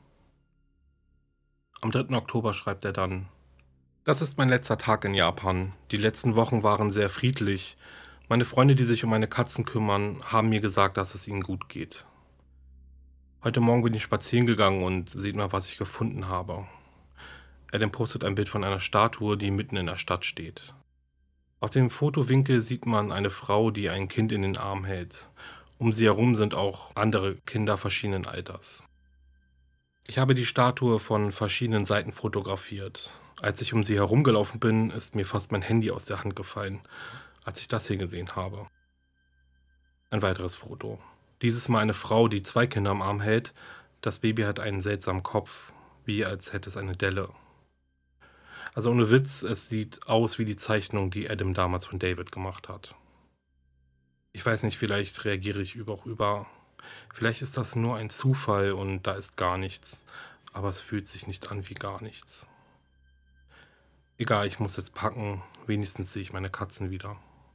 Am 3. Oktober schreibt er dann: „Das ist mein letzter Tag in Japan. Die letzten Wochen waren sehr friedlich. Meine Freunde, die sich um meine Katzen kümmern, haben mir gesagt, dass es ihnen gut geht. Heute Morgen bin ich spazieren gegangen und seht mal, was ich gefunden habe.“ Adam postet ein Bild von einer Statue, die mitten in der Stadt steht. Auf dem Fotowinkel sieht man eine Frau, die ein Kind in den Arm hält. Um sie herum sind auch andere Kinder verschiedenen Alters. Ich habe die Statue von verschiedenen Seiten fotografiert. Als ich um sie herumgelaufen bin, ist mir fast mein Handy aus der Hand gefallen. als ich das hier gesehen habe. Ein weiteres Foto. Dieses Mal eine Frau, die 2 Kinder am Arm hält. Das Baby hat einen seltsamen Kopf, wie als hätte es eine Delle. Also ohne Witz, es sieht aus wie die Zeichnung, die Adam damals von David gemacht hat. Ich weiß nicht, vielleicht reagiere ich über. Vielleicht ist das nur ein Zufall und da ist gar nichts. Aber es fühlt sich nicht an wie gar nichts. Egal, ich muss jetzt packen. Wenigstens sehe ich meine Katzen wieder.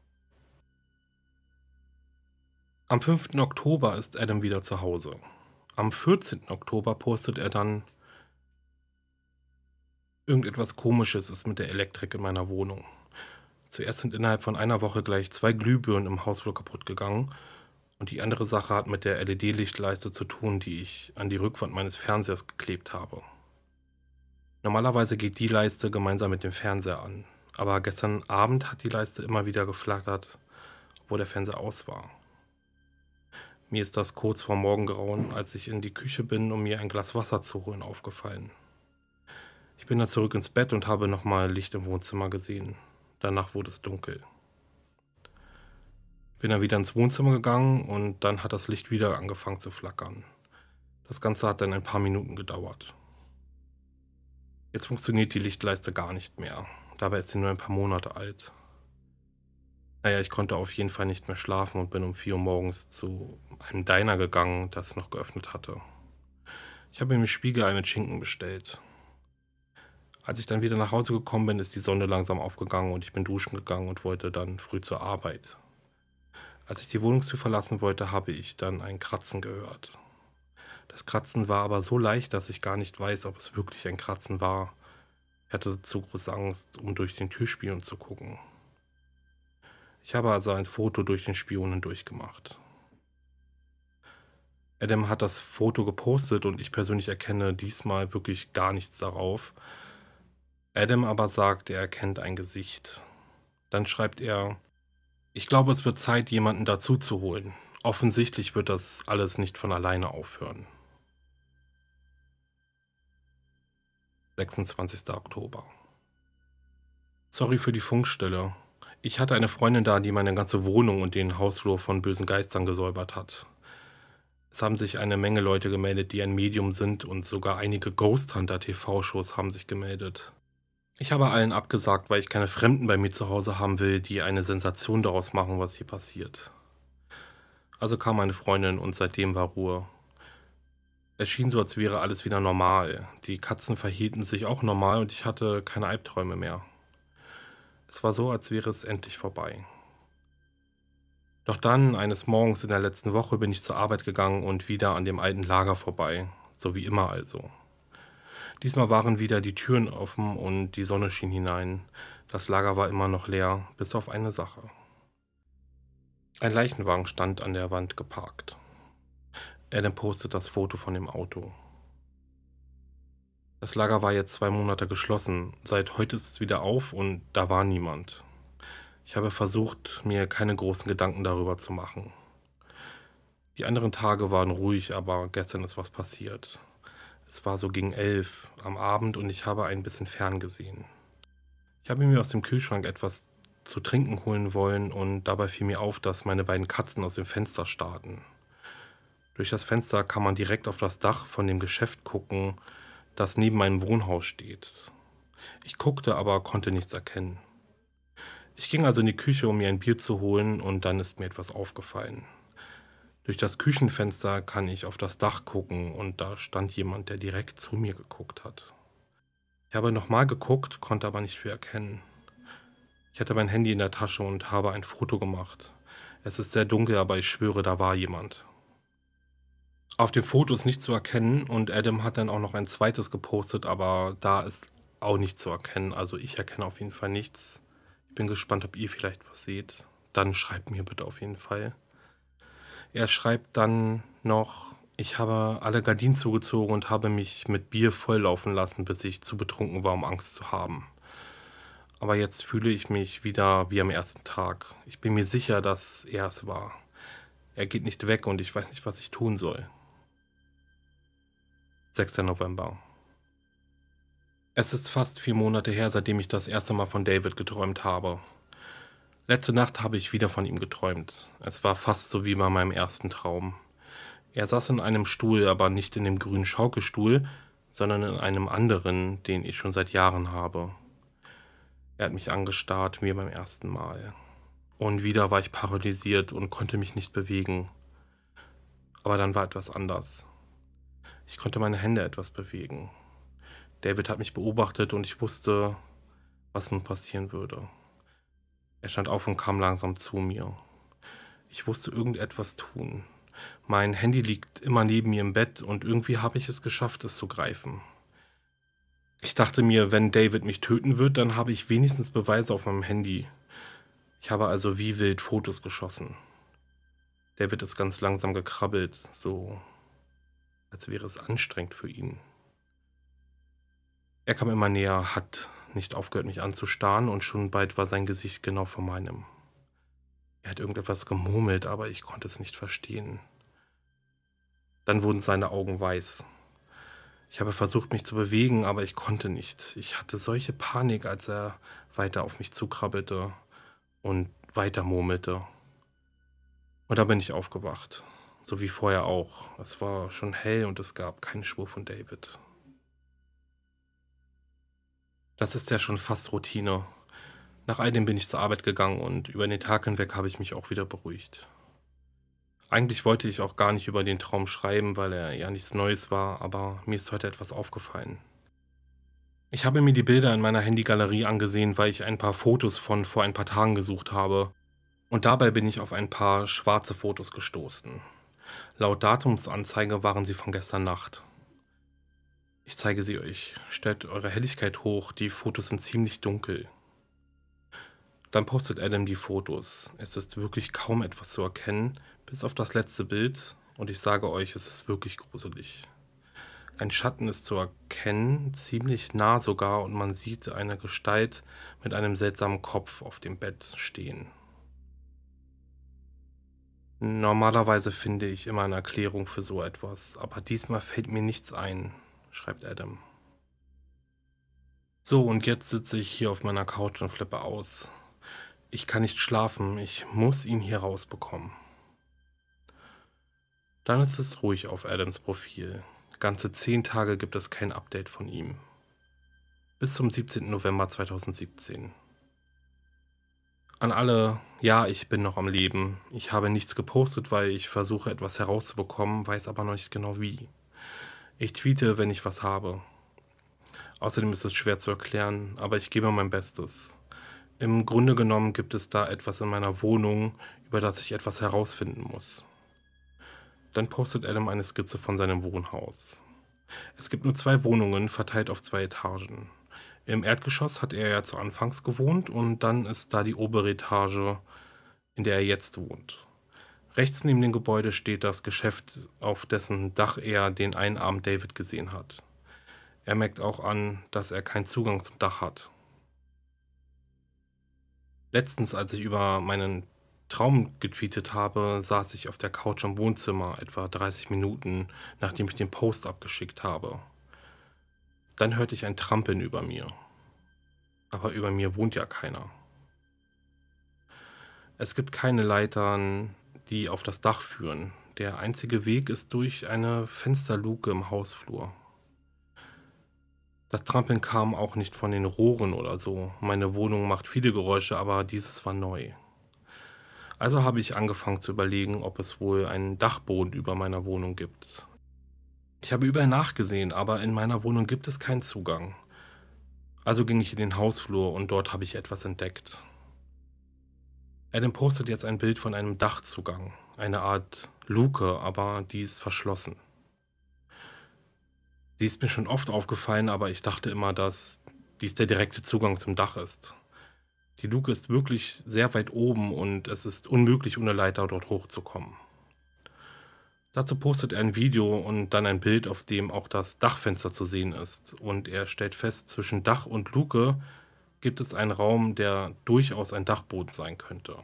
Am 5. Oktober ist Adam wieder zu Hause. Am 14. Oktober postet er dann: Irgendetwas Komisches ist mit der Elektrik in meiner Wohnung. Zuerst sind innerhalb von einer Woche gleich 2 Glühbirnen im Hausflur kaputt gegangen und die andere Sache hat mit der LED-Lichtleiste zu tun, die ich an die Rückwand meines Fernsehers geklebt habe. Normalerweise geht die Leiste gemeinsam mit dem Fernseher an, aber gestern Abend hat die Leiste immer wieder geflackert, obwohl der Fernseher aus war. Mir ist das kurz vor Morgengrauen, als ich in die Küche bin, um mir ein Glas Wasser zu holen, aufgefallen. Ich bin dann zurück ins Bett und habe nochmal Licht im Wohnzimmer gesehen. Danach wurde es dunkel. Bin dann wieder ins Wohnzimmer gegangen und dann hat das Licht wieder angefangen zu flackern. Das Ganze hat dann ein paar Minuten gedauert. Jetzt funktioniert die Lichtleiste gar nicht mehr. Dabei ist sie nur ein paar Monate alt. Naja, ich konnte auf jeden Fall nicht mehr schlafen und bin um 4 Uhr morgens zu einem Diner gegangen, das noch geöffnet hatte. Ich habe mir Spiegelei mit Schinken bestellt. Als ich dann wieder nach Hause gekommen bin, ist die Sonne langsam aufgegangen und ich bin duschen gegangen und wollte dann früh zur Arbeit. Als ich die Wohnungstür verlassen wollte, habe ich dann ein Kratzen gehört. Das Kratzen war aber so leicht, dass ich gar nicht weiß, ob es wirklich ein Kratzen war. Ich hatte zu große Angst, um durch den Türspion zu gucken. Ich habe also ein Foto durch den Spion hindurch gemacht. Adam hat das Foto gepostet und ich persönlich erkenne diesmal wirklich gar nichts darauf. Adam aber sagt, er erkennt ein Gesicht. Dann schreibt er: Ich glaube, es wird Zeit, jemanden dazu zu holen. Offensichtlich wird das alles nicht von alleine aufhören. 26. Oktober. Sorry für die Funkstille. Ich hatte eine Freundin da, die meine ganze Wohnung und den Hausflur von bösen Geistern gesäubert hat. Es haben sich eine Menge Leute gemeldet, die ein Medium sind und sogar einige Ghost Hunter TV-Shows haben sich gemeldet. Ich habe allen abgesagt, weil ich keine Fremden bei mir zu Hause haben will, die eine Sensation daraus machen, was hier passiert. Also kam meine Freundin und seitdem war Ruhe. Es schien so, als wäre alles wieder normal. Die Katzen verhielten sich auch normal und ich hatte keine Albträume mehr. Es war so, als wäre es endlich vorbei. Doch dann, eines Morgens in der letzten Woche, bin ich zur Arbeit gegangen und wieder an dem alten Lager vorbei. So wie immer also. Diesmal waren wieder die Türen offen und die Sonne schien hinein. Das Lager war immer noch leer, bis auf eine Sache. Ein Leichenwagen stand an der Wand geparkt. Adam postet das Foto von dem Auto. Das Lager war jetzt 2 Monate geschlossen. Seit heute ist es wieder auf und da war niemand. Ich habe versucht, mir keine großen Gedanken darüber zu machen. Die anderen Tage waren ruhig, aber gestern ist was passiert. Es war so gegen 11 am Abend und ich habe ein bisschen ferngesehen. Ich habe mir aus dem Kühlschrank etwas zu trinken holen wollen und dabei fiel mir auf, dass meine beiden Katzen aus dem Fenster starrten. Durch das Fenster kann man direkt auf das Dach von dem Geschäft gucken, das neben meinem Wohnhaus steht. Ich guckte, aber konnte nichts erkennen. Ich ging also in die Küche, um mir ein Bier zu holen, und dann ist mir etwas aufgefallen. Durch das Küchenfenster kann ich auf das Dach gucken und da stand jemand, der direkt zu mir geguckt hat. Ich habe nochmal geguckt, konnte aber nicht viel erkennen. Ich hatte mein Handy in der Tasche und habe ein Foto gemacht. Es ist sehr dunkel, aber ich schwöre, da war jemand. Auf dem Foto ist nicht zu erkennen und Adam hat dann auch noch ein zweites gepostet, aber da ist auch nicht zu erkennen. Also ich erkenne auf jeden Fall nichts. Ich bin gespannt, ob ihr vielleicht was seht. Dann schreibt mir bitte auf jeden Fall. Er schreibt dann noch: Ich habe alle Gardinen zugezogen und habe mich mit Bier volllaufen lassen, bis ich zu betrunken war, um Angst zu haben. Aber jetzt fühle ich mich wieder wie am ersten Tag. Ich bin mir sicher, dass er es war. Er geht nicht weg und ich weiß nicht, was ich tun soll. 6. November. Es ist fast 4 Monate her, seitdem ich das erste Mal von David geträumt habe. Letzte Nacht habe ich wieder von ihm geträumt. Es war fast so wie bei meinem ersten Traum. Er saß in einem Stuhl, aber nicht in dem grünen Schaukelstuhl, sondern in einem anderen, den ich schon seit Jahren habe. Er hat mich angestarrt, wie beim ersten Mal. Und wieder war ich paralysiert und konnte mich nicht bewegen. Aber dann war etwas anders. Ich konnte meine Hände etwas bewegen. David hat mich beobachtet und ich wusste, was nun passieren würde. Er stand auf und kam langsam zu mir. Ich musste irgendetwas tun. Mein Handy liegt immer neben mir im Bett und irgendwie habe ich es geschafft, es zu greifen. Ich dachte mir, wenn David mich töten wird, dann habe ich wenigstens Beweise auf meinem Handy. Ich habe also wie wild Fotos geschossen. David ist ganz langsam gekrabbelt, so als wäre es anstrengend für ihn. Er kam immer näher, hat nicht aufgehört, mich anzustarren und schon bald war sein Gesicht genau vor meinem. Er hat irgendetwas gemurmelt, aber ich konnte es nicht verstehen. Dann wurden seine Augen weiß. Ich habe versucht, mich zu bewegen, aber ich konnte nicht. Ich hatte solche Panik, als er weiter auf mich zukrabbelte und weiter murmelte. Und da bin ich aufgewacht. So wie vorher auch. Es war schon hell und es gab keinen Spur von David. Das ist ja schon fast Routine. Nach all dem bin ich zur Arbeit gegangen und über den Tag hinweg habe ich mich auch wieder beruhigt. Eigentlich wollte ich auch gar nicht über den Traum schreiben, weil er ja nichts Neues war, aber mir ist heute etwas aufgefallen. Ich habe mir die Bilder in meiner Handy-Galerie angesehen, weil ich ein paar Fotos von vor ein paar Tagen gesucht habe. Und dabei bin ich auf ein paar schwarze Fotos gestoßen. Laut Datumsanzeige waren sie von gestern Nacht. Ich zeige sie euch. Stellt eure Helligkeit hoch, die Fotos sind ziemlich dunkel. Dann postet Adam die Fotos. Es ist wirklich kaum etwas zu erkennen, bis auf das letzte Bild. Und ich sage euch, es ist wirklich gruselig. Ein Schatten ist zu erkennen, ziemlich nah sogar, und man sieht eine Gestalt mit einem seltsamen Kopf auf dem Bett stehen. Normalerweise finde ich immer eine Erklärung für so etwas, aber diesmal fällt mir nichts ein, schreibt Adam. So, und jetzt sitze ich hier auf meiner Couch und flippe aus. Ich kann nicht schlafen, ich muss ihn hier rausbekommen. Dann ist es ruhig auf Adams Profil. Ganze 10 Tage gibt es kein Update von ihm. Bis zum 17. November 2017. An alle, ja, ich bin noch am Leben. Ich habe nichts gepostet, weil ich versuche, etwas herauszubekommen, weiß aber noch nicht genau wie. Ich tweete, wenn ich was habe. Außerdem ist es schwer zu erklären, aber ich gebe mein Bestes. Im Grunde genommen gibt es da etwas in meiner Wohnung, über das ich etwas herausfinden muss. Dann postet Adam eine Skizze von seinem Wohnhaus. Es gibt nur 2 Wohnungen, verteilt auf 2 Etagen. Im Erdgeschoss hat er ja zu Anfangs gewohnt und dann ist da die obere Etage, in der er jetzt wohnt. Rechts neben dem Gebäude steht das Geschäft, auf dessen Dach er den einen Abend David gesehen hat. Er merkt auch an, dass er keinen Zugang zum Dach hat. Letztens, als ich über meinen Traum getweetet habe, saß ich auf der Couch im Wohnzimmer, etwa 30 Minuten, nachdem ich den Post abgeschickt habe. Dann hörte ich ein Trampeln über mir. Aber über mir wohnt ja keiner. Es gibt keine Leitern, die auf das Dach führen. Der einzige Weg ist durch eine Fensterluke im Hausflur. Das Trampeln kam auch nicht von den Rohren oder so. Meine Wohnung macht viele Geräusche, aber dieses war neu. Also habe ich angefangen zu überlegen, ob es wohl einen Dachboden über meiner Wohnung gibt. Ich habe überall nachgesehen, aber in meiner Wohnung gibt es keinen Zugang. Also ging ich in den Hausflur und dort habe ich etwas entdeckt. Adam postet jetzt ein Bild von einem Dachzugang, eine Art Luke, aber die ist verschlossen. Sie ist mir schon oft aufgefallen, aber ich dachte immer, dass dies der direkte Zugang zum Dach ist. Die Luke ist wirklich sehr weit oben und es ist unmöglich, ohne Leiter dort hochzukommen. Dazu postet er ein Video und dann ein Bild, auf dem auch das Dachfenster zu sehen ist. Und er stellt fest, zwischen Dach und Luke gibt es einen Raum, der durchaus ein Dachboden sein könnte.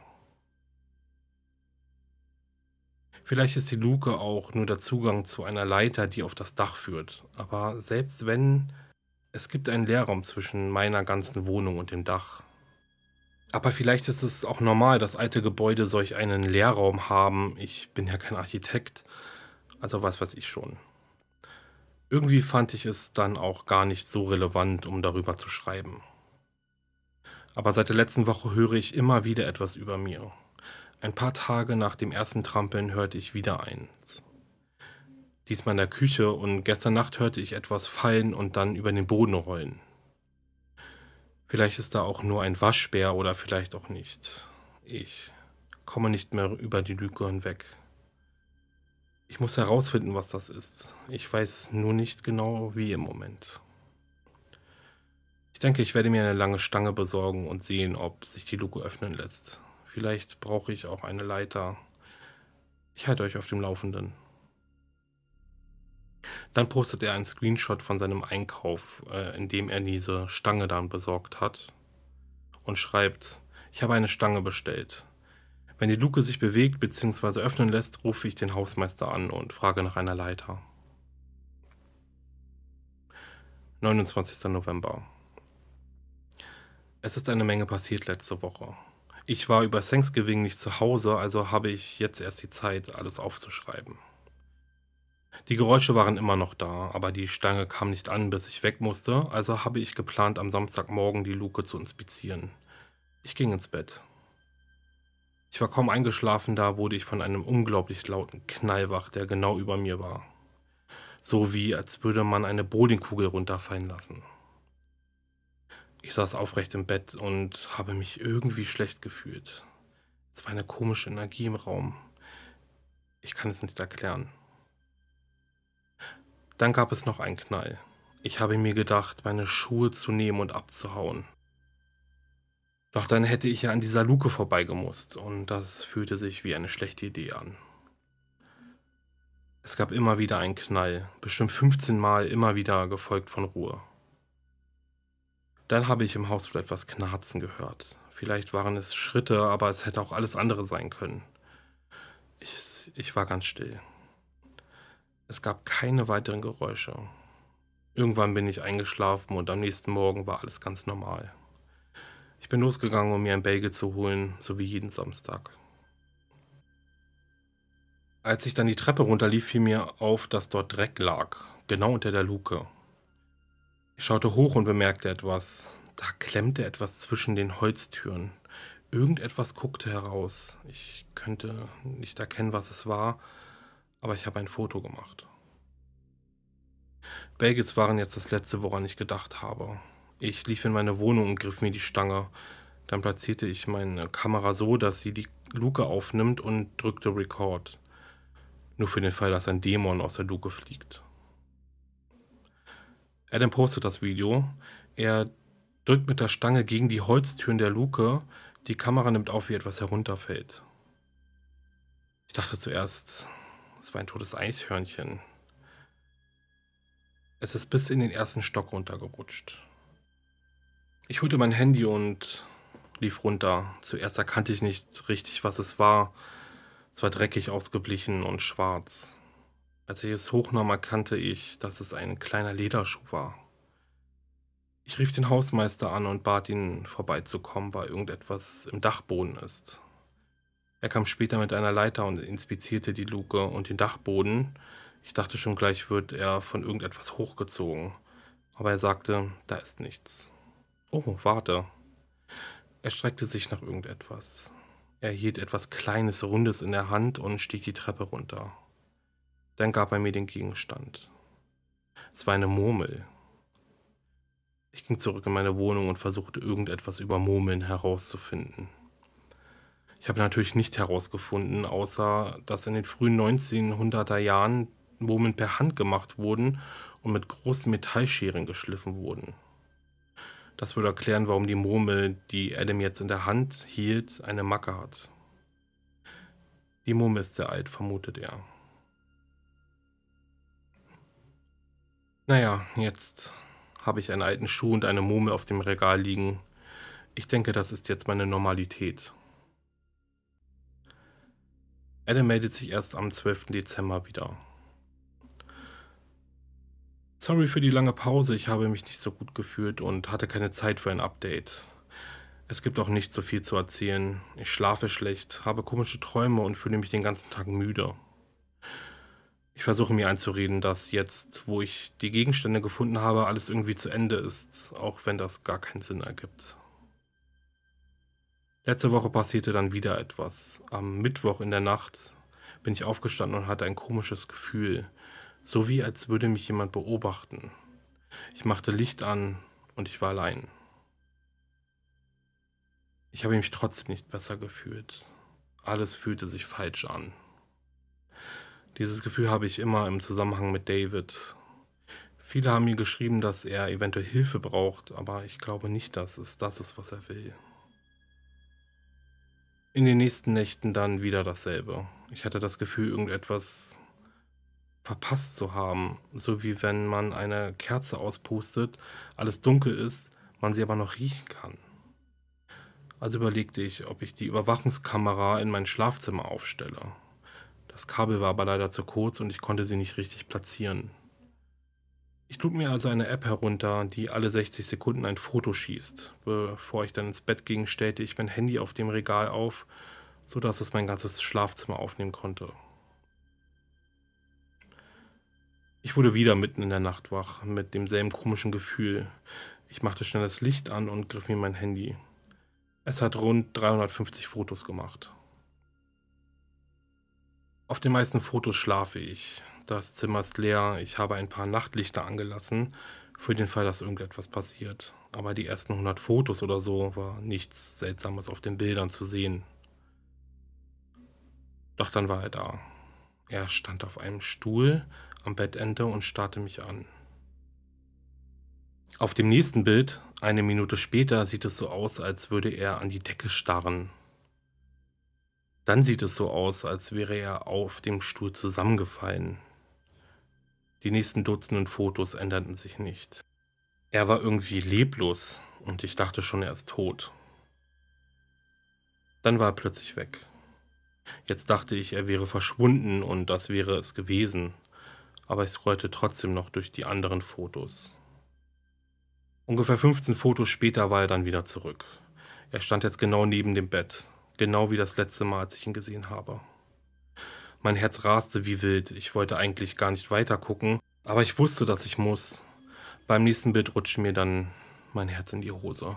Vielleicht ist die Luke auch nur der Zugang zu einer Leiter, die auf das Dach führt. Aber selbst wenn, es gibt einen Leerraum zwischen meiner ganzen Wohnung und dem Dach. Aber vielleicht ist es auch normal, dass alte Gebäude solch einen Leerraum haben. Ich bin ja kein Architekt, also was weiß ich schon. Irgendwie fand ich es dann auch gar nicht so relevant, um darüber zu schreiben. Aber seit der letzten Woche höre ich immer wieder etwas über mir. Ein paar Tage nach dem ersten Trampeln hörte ich wieder eins. Diesmal in der Küche und gestern Nacht hörte ich etwas fallen und dann über den Boden rollen. Vielleicht ist da auch nur ein Waschbär oder vielleicht auch nicht. Ich komme nicht mehr über die Lüge hinweg. Ich muss herausfinden, was das ist. Ich weiß nur nicht genau, wie im Moment. Ich denke, ich werde mir eine lange Stange besorgen und sehen, ob sich die Luke öffnen lässt. Vielleicht brauche ich auch eine Leiter. Ich halte euch auf dem Laufenden. Dann postet er einen Screenshot von seinem Einkauf, in dem er diese Stange dann besorgt hat und schreibt: Ich habe eine Stange bestellt. Wenn die Luke sich bewegt bzw. öffnen lässt, rufe ich den Hausmeister an und frage nach einer Leiter. 29. November. Es ist eine Menge passiert letzte Woche. Ich war über Thanksgiving nicht zu Hause, also habe ich jetzt erst die Zeit, alles aufzuschreiben. Die Geräusche waren immer noch da, aber die Stange kam nicht an, bis ich weg musste, also habe ich geplant, am Samstagmorgen die Luke zu inspizieren. Ich ging ins Bett. Ich war kaum eingeschlafen, da wurde ich von einem unglaublich lauten Knall wach, der genau über mir war. So wie als würde man eine Bowlingkugel runterfallen lassen. Ich saß aufrecht im Bett und habe mich irgendwie schlecht gefühlt. Es war eine komische Energie im Raum. Ich kann es nicht erklären. Dann gab es noch einen Knall. Ich habe mir gedacht, meine Schuhe zu nehmen und abzuhauen. Doch dann hätte ich ja an dieser Luke vorbeigemusst und das fühlte sich wie eine schlechte Idee an. Es gab immer wieder einen Knall, bestimmt 15 Mal, immer wieder gefolgt von Ruhe. Dann habe ich im Haus etwas knarzen gehört. Vielleicht waren es Schritte, aber es hätte auch alles andere sein können. Ich war ganz still. Es gab keine weiteren Geräusche. Irgendwann bin ich eingeschlafen und am nächsten Morgen war alles ganz normal. Ich bin losgegangen, um mir ein Bagel zu holen, so wie jeden Samstag. Als ich dann die Treppe runterlief, fiel mir auf, dass dort Dreck lag, genau unter der Luke. Ich schaute hoch und bemerkte etwas. Da klemmte etwas zwischen den Holztüren. Irgendetwas guckte heraus. Ich könnte nicht erkennen, was es war, aber ich habe ein Foto gemacht. Bagels waren jetzt das Letzte, woran ich gedacht habe. Ich lief in meine Wohnung und griff mir die Stange. Dann platzierte ich meine Kamera so, dass sie die Luke aufnimmt und drückte Record. Nur für den Fall, dass ein Dämon aus der Luke fliegt. Adam postet das Video. Er drückt mit der Stange gegen die Holztüren der Luke. Die Kamera nimmt auf, wie etwas herunterfällt. Ich dachte zuerst, es war ein totes Eichhörnchen. Es ist bis in den ersten Stock runtergerutscht. Ich holte mein Handy und lief runter. Zuerst erkannte ich nicht richtig, was es war. Es war dreckig ausgeblichen und schwarz. Als ich es hochnahm, erkannte ich, dass es ein kleiner Lederschuh war. Ich rief den Hausmeister an und bat ihn, vorbeizukommen, weil irgendetwas im Dachboden ist. Er kam später mit einer Leiter und inspizierte die Luke und den Dachboden. Ich dachte schon gleich, wird er von irgendetwas hochgezogen. Aber er sagte, da ist nichts. Oh, warte. Er streckte sich nach irgendetwas. Er hielt etwas Kleines, Rundes in der Hand und stieg die Treppe runter. Dann gab er mir den Gegenstand. Es war eine Murmel. Ich ging zurück in meine Wohnung und versuchte irgendetwas über Murmeln herauszufinden. Ich habe natürlich nicht herausgefunden, außer dass in den frühen 1900er Jahren Murmeln per Hand gemacht wurden und mit großen Metallscheren geschliffen wurden. Das würde erklären, warum die Murmel, die Adam jetzt in der Hand hielt, eine Macke hat. Die Murmel ist sehr alt, vermutet er. Naja, jetzt habe ich einen alten Schuh und eine Murmel auf dem Regal liegen. Ich denke, das ist jetzt meine Normalität. Adam meldet sich erst am 12. Dezember wieder. Sorry für die lange Pause, ich habe mich nicht so gut gefühlt und hatte keine Zeit für ein Update. Es gibt auch nicht so viel zu erzählen. Ich schlafe schlecht, habe komische Träume und fühle mich den ganzen Tag müde. Ich versuche mir einzureden, dass jetzt, wo ich die Gegenstände gefunden habe, alles irgendwie zu Ende ist, auch wenn das gar keinen Sinn ergibt. Letzte Woche passierte dann wieder etwas. Am Mittwoch in der Nacht bin ich aufgestanden und hatte ein komisches Gefühl, so wie als würde mich jemand beobachten. Ich machte Licht an und ich war allein. Ich habe mich trotzdem nicht besser gefühlt. Alles fühlte sich falsch an. Dieses Gefühl habe ich immer im Zusammenhang mit David. Viele haben mir geschrieben, dass er eventuell Hilfe braucht, aber ich glaube nicht, dass es das ist, was er will. In den nächsten Nächten dann wieder dasselbe. Ich hatte das Gefühl, irgendetwas verpasst zu haben, so wie wenn man eine Kerze auspustet, alles dunkel ist, man sie aber noch riechen kann. Also überlegte ich, ob ich die Überwachungskamera in mein Schlafzimmer aufstelle. Das Kabel war aber leider zu kurz und ich konnte sie nicht richtig platzieren. Ich lud mir also eine App herunter, die alle 60 Sekunden ein Foto schießt. Bevor ich dann ins Bett ging, stellte ich mein Handy auf dem Regal auf, sodass es mein ganzes Schlafzimmer aufnehmen konnte. Ich wurde wieder mitten in der Nacht wach, mit demselben komischen Gefühl. Ich machte schnell das Licht an und griff mir mein Handy. Es hat rund 350 Fotos gemacht. Auf den meisten Fotos schlafe ich. Das Zimmer ist leer, ich habe ein paar Nachtlichter angelassen, für den Fall, dass irgendetwas passiert. Aber die ersten 100 Fotos oder so war nichts Seltsames auf den Bildern zu sehen. Doch dann war er da. Er stand auf einem Stuhl am Bettende und starrte mich an. Auf dem nächsten Bild, eine Minute später, sieht es so aus, als würde er an die Decke starren. Dann sieht es so aus, als wäre er auf dem Stuhl zusammengefallen. Die nächsten Dutzenden Fotos änderten sich nicht. Er war irgendwie leblos und ich dachte schon, er ist tot. Dann war er plötzlich weg. Jetzt dachte ich, er wäre verschwunden und das wäre es gewesen, aber ich scrollte trotzdem noch durch die anderen Fotos. Ungefähr 15 Fotos später war er dann wieder zurück. Er stand jetzt genau neben dem Bett, genau wie das letzte Mal, als ich ihn gesehen habe. Mein Herz raste wie wild, ich wollte eigentlich gar nicht weiter gucken, aber ich wusste, dass ich muss. Beim nächsten Bild rutschte mir dann mein Herz in die Hose.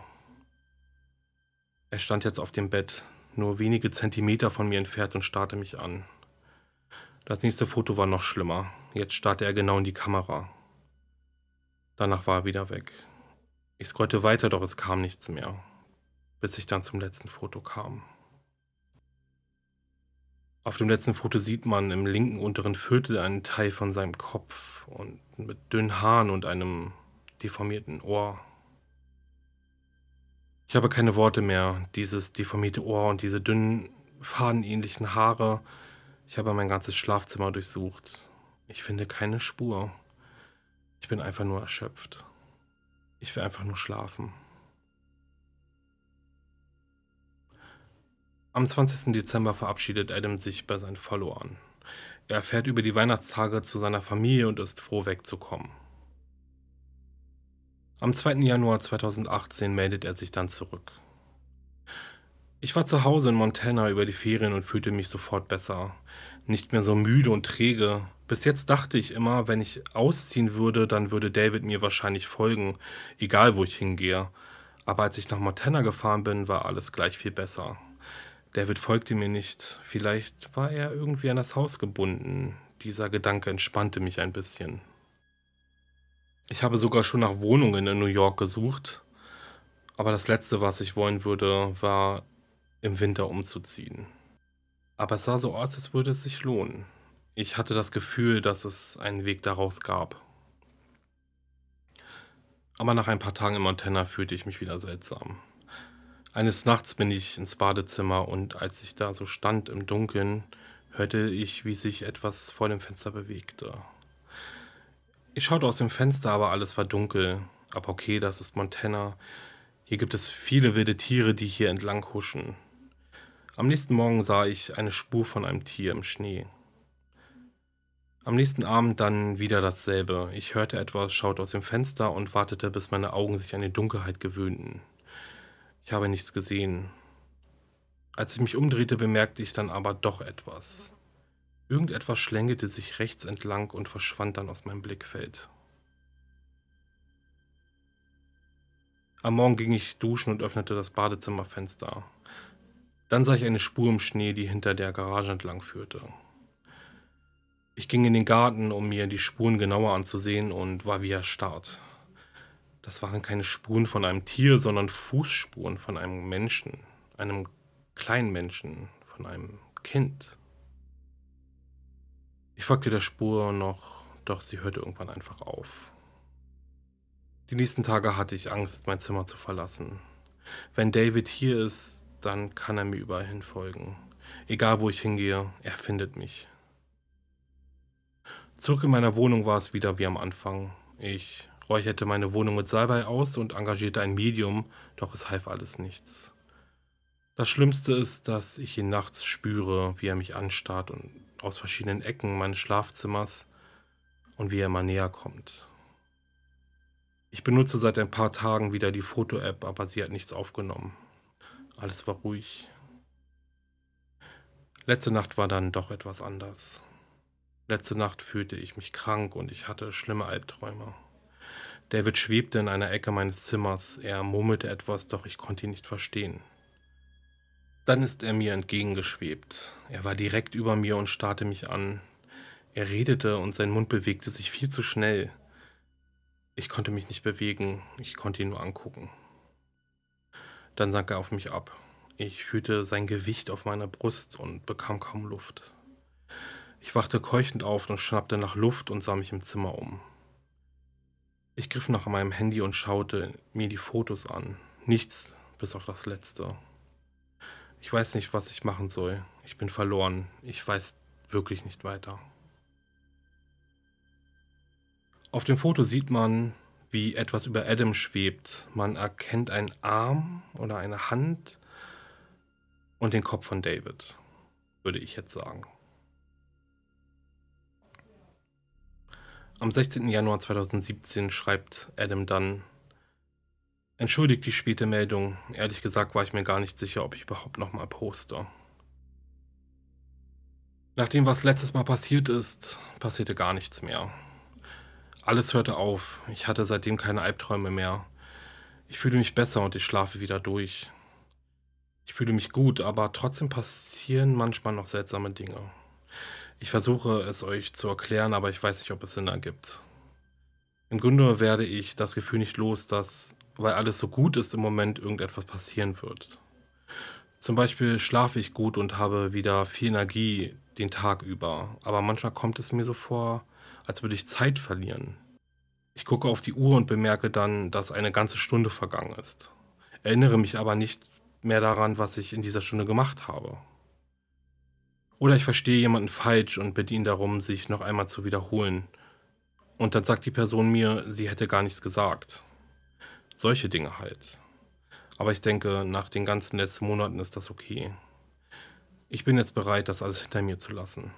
Er stand jetzt auf dem Bett, nur wenige Zentimeter von mir entfernt und starrte mich an. Das nächste Foto war noch schlimmer. Jetzt starrte er genau in die Kamera. Danach war er wieder weg. Ich scrollte weiter, doch es kam nichts mehr, bis ich dann zum letzten Foto kam. Auf dem letzten Foto sieht man im linken unteren Viertel einen Teil von seinem Kopf und mit dünnen Haaren und einem deformierten Ohr. Ich habe keine Worte mehr. Dieses deformierte Ohr und diese dünnen, fadenähnlichen Haare. Ich habe mein ganzes Schlafzimmer durchsucht. Ich finde keine Spur. Ich bin einfach nur erschöpft. Ich will einfach nur schlafen. Am 20. Dezember verabschiedet Adam sich bei seinen Followern. Er fährt über die Weihnachtstage zu seiner Familie und ist froh, wegzukommen. Am 2. Januar 2018 meldet er sich dann zurück. Ich war zu Hause in Montana über die Ferien und fühlte mich sofort besser. Nicht mehr so müde und träge. Bis jetzt dachte ich immer, wenn ich ausziehen würde, dann würde David mir wahrscheinlich folgen, egal wo ich hingehe. Aber als ich nach Montana gefahren bin, war alles gleich viel besser. David folgte mir nicht. Vielleicht war er irgendwie an das Haus gebunden. Dieser Gedanke entspannte mich ein bisschen. Ich habe sogar schon nach Wohnungen in New York gesucht, aber das Letzte, was ich wollen würde, war im Winter umzuziehen. Aber es sah so aus, als würde es sich lohnen. Ich hatte das Gefühl, dass es einen Weg daraus gab. Aber nach ein paar Tagen in Montana fühlte ich mich wieder seltsam. Eines Nachts bin ich ins Badezimmer und als ich da so stand im Dunkeln, hörte ich, wie sich etwas vor dem Fenster bewegte. Ich schaute aus dem Fenster, aber alles war dunkel. Aber okay, das ist Montana. Hier gibt es viele wilde Tiere, die hier entlang huschen. Am nächsten Morgen sah ich eine Spur von einem Tier im Schnee. Am nächsten Abend dann wieder dasselbe. Ich hörte etwas, schaute aus dem Fenster und wartete, bis meine Augen sich an die Dunkelheit gewöhnten. Ich habe nichts gesehen. Als ich mich umdrehte, bemerkte ich dann aber doch etwas. Irgendetwas schlängelte sich rechts entlang und verschwand dann aus meinem Blickfeld. Am Morgen ging ich duschen und öffnete das Badezimmerfenster. Dann sah ich eine Spur im Schnee, die hinter der Garage entlang führte. Ich ging in den Garten, um mir die Spuren genauer anzusehen und war wie erstarrt. Das waren keine Spuren von einem Tier, sondern Fußspuren von einem Menschen, einem kleinen Menschen, von einem Kind. Ich folgte der Spur noch, doch sie hörte irgendwann einfach auf. Die nächsten Tage hatte ich Angst, mein Zimmer zu verlassen. Wenn David hier ist, dann kann er mir überall hin folgen. Egal wo ich hingehe, er findet mich. Zurück in meiner Wohnung war es wieder wie am Anfang. Ich räucherte meine Wohnung mit Salbei aus und engagierte ein Medium, doch es half alles nichts. Das Schlimmste ist, dass ich ihn nachts spüre, wie er mich anstarrt und aus verschiedenen Ecken meines Schlafzimmers und wie er immer näher kommt. Ich benutze seit ein paar Tagen wieder die Foto-App, aber sie hat nichts aufgenommen. Alles war ruhig. Letzte Nacht war dann doch etwas anders. Letzte Nacht fühlte ich mich krank und ich hatte schlimme Albträume. David schwebte in einer Ecke meines Zimmers. Er murmelte etwas, doch ich konnte ihn nicht verstehen. Dann ist er mir entgegengeschwebt. Er war direkt über mir und starrte mich an. Er redete und sein Mund bewegte sich viel zu schnell. Ich konnte mich nicht bewegen, ich konnte ihn nur angucken. Dann sank er auf mich ab. Ich fühlte sein Gewicht auf meiner Brust und bekam kaum Luft. Ich wachte keuchend auf und schnappte nach Luft und sah mich im Zimmer um. Ich griff nach meinem Handy und schaute mir die Fotos an. Nichts, bis auf das letzte. Ich weiß nicht, was ich machen soll. Ich bin verloren. Ich weiß wirklich nicht weiter. Auf dem Foto sieht man, wie etwas über Adam schwebt. Man erkennt einen Arm oder eine Hand und den Kopf von David, würde ich jetzt sagen. Am 16. Januar 2017 schreibt Adam dann: Entschuldigt die späte Meldung. Ehrlich gesagt war ich mir gar nicht sicher, ob ich überhaupt nochmal poste. Nachdem was letztes Mal passiert ist, passierte gar nichts mehr. Alles hörte auf. Ich hatte seitdem keine Albträume mehr. Ich fühle mich besser und ich schlafe wieder durch. Ich fühle mich gut, aber trotzdem passieren manchmal noch seltsame Dinge. Ich versuche es euch zu erklären, aber ich weiß nicht, ob es Sinn ergibt. Im Grunde werde ich das Gefühl nicht los, dass, weil alles so gut ist, im Moment irgendetwas passieren wird. Zum Beispiel schlafe ich gut und habe wieder viel Energie den Tag über, aber manchmal kommt es mir so vor, als würde ich Zeit verlieren. Ich gucke auf die Uhr und bemerke dann, dass eine ganze Stunde vergangen ist. Erinnere mich aber nicht mehr daran, was ich in dieser Stunde gemacht habe. Oder ich verstehe jemanden falsch und bitte ihn darum, sich noch einmal zu wiederholen. Und dann sagt die Person mir, sie hätte gar nichts gesagt. Solche Dinge halt. Aber ich denke, nach den ganzen letzten Monaten ist das okay. Ich bin jetzt bereit, das alles hinter mir zu lassen.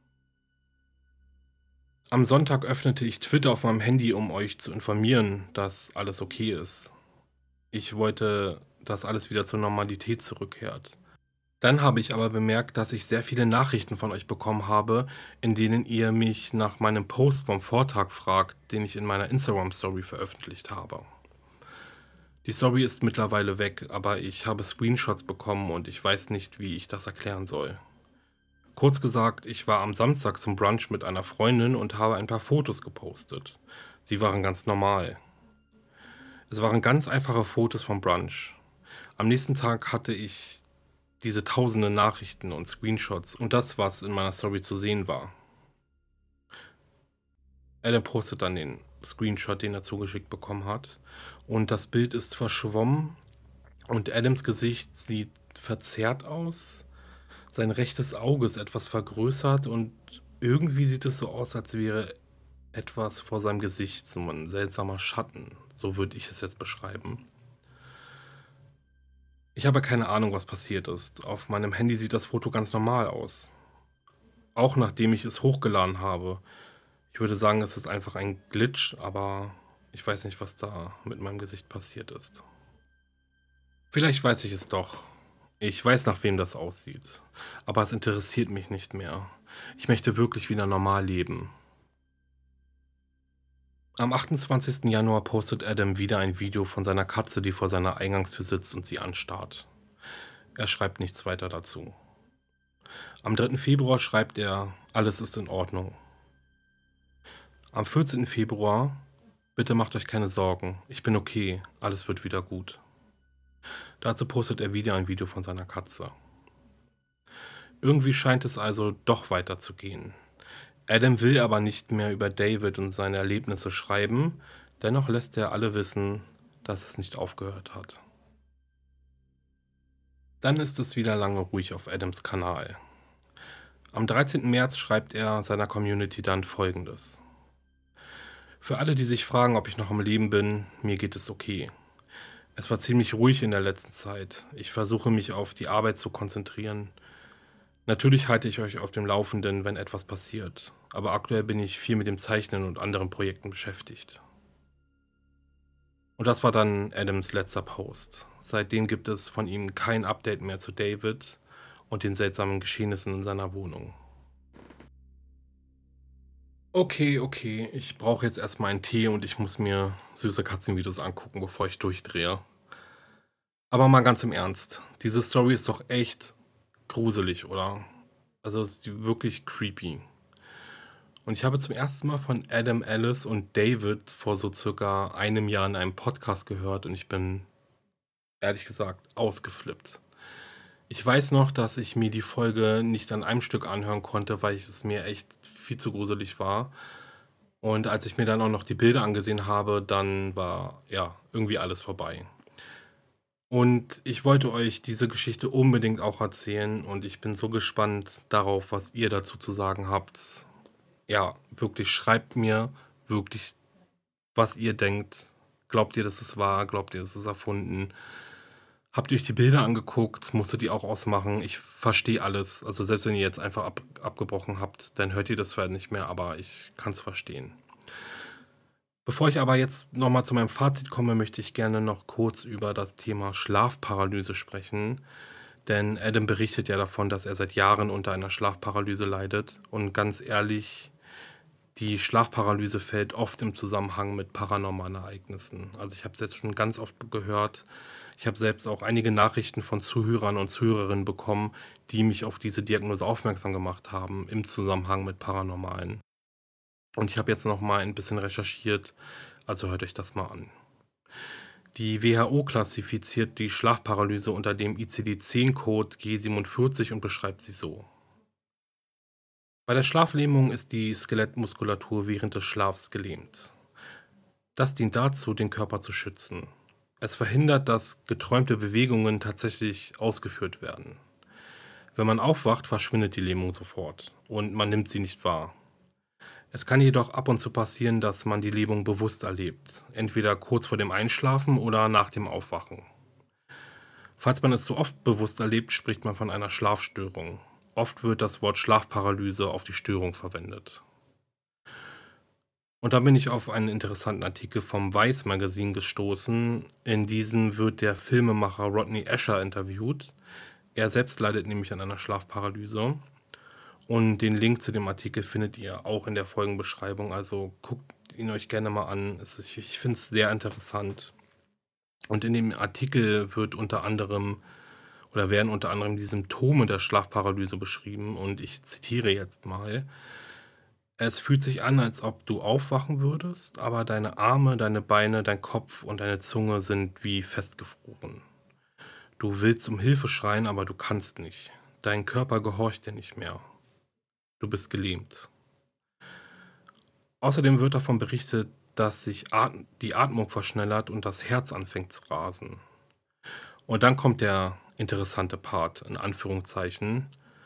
Am Sonntag öffnete ich Twitter auf meinem Handy, um euch zu informieren, dass alles okay ist. Ich wollte, dass alles wieder zur Normalität zurückkehrt. Dann habe ich aber bemerkt, dass ich sehr viele Nachrichten von euch bekommen habe, in denen ihr mich nach meinem Post vom Vortag fragt, den ich in meiner Instagram-Story veröffentlicht habe. Die Story ist mittlerweile weg, aber ich habe Screenshots bekommen und ich weiß nicht, wie ich das erklären soll. Kurz gesagt, ich war am Samstag zum Brunch mit einer Freundin und habe ein paar Fotos gepostet. Sie waren ganz normal. Es waren ganz einfache Fotos vom Brunch. Am nächsten Tag hatte ich diese tausende Nachrichten und Screenshots und das, was in meiner Story zu sehen war. Adam postet dann den Screenshot, den er zugeschickt bekommen hat. Und das Bild ist verschwommen und Adams Gesicht sieht verzerrt aus. Sein rechtes Auge ist etwas vergrößert und irgendwie sieht es so aus, als wäre etwas vor seinem Gesicht, so ein seltsamer Schatten. So würde ich es jetzt beschreiben. Ich habe keine Ahnung, was passiert ist. Auf meinem Handy sieht das Foto ganz normal aus. Auch nachdem ich es hochgeladen habe. Ich würde sagen, es ist einfach ein Glitch, aber ich weiß nicht, was da mit meinem Gesicht passiert ist. Vielleicht weiß ich es doch. Ich weiß, nach wem das aussieht. Aber es interessiert mich nicht mehr. Ich möchte wirklich wieder normal leben. Am 28. Januar postet Adam wieder ein Video von seiner Katze, die vor seiner Eingangstür sitzt und sie anstarrt. Er schreibt nichts weiter dazu. Am 3. Februar schreibt er, alles ist in Ordnung. Am 14. Februar, bitte macht euch keine Sorgen, ich bin okay, alles wird wieder gut. Dazu postet er wieder ein Video von seiner Katze. Irgendwie scheint es also doch weiterzugehen. Adam will aber nicht mehr über David und seine Erlebnisse schreiben, dennoch lässt er alle wissen, dass es nicht aufgehört hat. Dann ist es wieder lange ruhig auf Adams Kanal. Am 13. März schreibt er seiner Community dann Folgendes. Für alle, die sich fragen, ob ich noch am Leben bin, mir geht es okay. Es war ziemlich ruhig in der letzten Zeit. Ich versuche mich auf die Arbeit zu konzentrieren. Natürlich halte ich euch auf dem Laufenden, wenn etwas passiert, aber aktuell bin ich viel mit dem Zeichnen und anderen Projekten beschäftigt. Und das war dann Adams letzter Post. Seitdem gibt es von ihm kein Update mehr zu David und den seltsamen Geschehnissen in seiner Wohnung. Okay, ich brauche jetzt erstmal einen Tee und ich muss mir süße Katzenvideos angucken, bevor ich durchdrehe. Aber mal ganz im Ernst, diese Story ist doch echt gruselig, oder? Also ist die wirklich creepy. Und ich habe zum ersten Mal von Adam Ellis und David vor so circa einem Jahr in einem Podcast gehört und ich bin, ehrlich gesagt, ausgeflippt. Ich weiß noch, dass ich mir die Folge nicht an einem Stück anhören konnte, weil es mir echt viel zu gruselig war. Und als ich mir dann auch noch die Bilder angesehen habe, dann war, ja, irgendwie alles vorbei. Und ich wollte euch diese Geschichte unbedingt auch erzählen und ich bin so gespannt darauf, was ihr dazu zu sagen habt. Ja, wirklich, schreibt mir wirklich, was ihr denkt. Glaubt ihr, dass es wahr? Glaubt ihr, dass es erfunden? Habt ihr euch die Bilder angeguckt? Musstet ihr auch ausmachen? Ich verstehe alles. Also selbst wenn ihr jetzt einfach abgebrochen habt, dann hört ihr das vielleicht nicht mehr, aber ich kann es verstehen. Bevor ich aber jetzt nochmal zu meinem Fazit komme, möchte ich gerne noch kurz über das Thema Schlafparalyse sprechen. Denn Adam berichtet ja davon, dass er seit Jahren unter einer Schlafparalyse leidet. Und ganz ehrlich, die Schlafparalyse fällt oft im Zusammenhang mit paranormalen Ereignissen. Also ich habe es jetzt schon ganz oft gehört. Ich habe selbst auch einige Nachrichten von Zuhörern und Zuhörerinnen bekommen, die mich auf diese Diagnose aufmerksam gemacht haben im Zusammenhang mit Paranormalen. Und ich habe jetzt noch mal ein bisschen recherchiert, also hört euch das mal an. Die WHO klassifiziert die Schlafparalyse unter dem ICD-10-Code G47 und beschreibt sie so. Bei der Schlaflähmung ist die Skelettmuskulatur während des Schlafs gelähmt. Das dient dazu, den Körper zu schützen. Es verhindert, dass geträumte Bewegungen tatsächlich ausgeführt werden. Wenn man aufwacht, verschwindet die Lähmung sofort und man nimmt sie nicht wahr. Es kann jedoch ab und zu passieren, dass man die Lähmung bewusst erlebt, entweder kurz vor dem Einschlafen oder nach dem Aufwachen. Falls man es zu oft bewusst erlebt, spricht man von einer Schlafstörung. Oft wird das Wort Schlafparalyse auf die Störung verwendet. Und da bin ich auf einen interessanten Artikel vom Vice Magazine gestoßen. In diesem wird der Filmemacher Rodney Asher interviewt. Er selbst leidet nämlich an einer Schlafparalyse. Und den Link zu dem Artikel findet ihr auch in der Folgenbeschreibung. Also guckt ihn euch gerne mal an. Ich finde es sehr interessant. Und in dem Artikel wird unter anderem oder werden unter anderem die Symptome der Schlafparalyse beschrieben. Und ich zitiere jetzt mal. Es fühlt sich an, als ob du aufwachen würdest, aber deine Arme, deine Beine, dein Kopf und deine Zunge sind wie festgefroren. Du willst um Hilfe schreien, aber du kannst nicht. Dein Körper gehorcht dir nicht mehr. Du bist gelähmt. Außerdem wird davon berichtet, dass sich die Atmung verschnellert und das Herz anfängt zu rasen. Und dann kommt der interessante Part, in Anführungszeichen.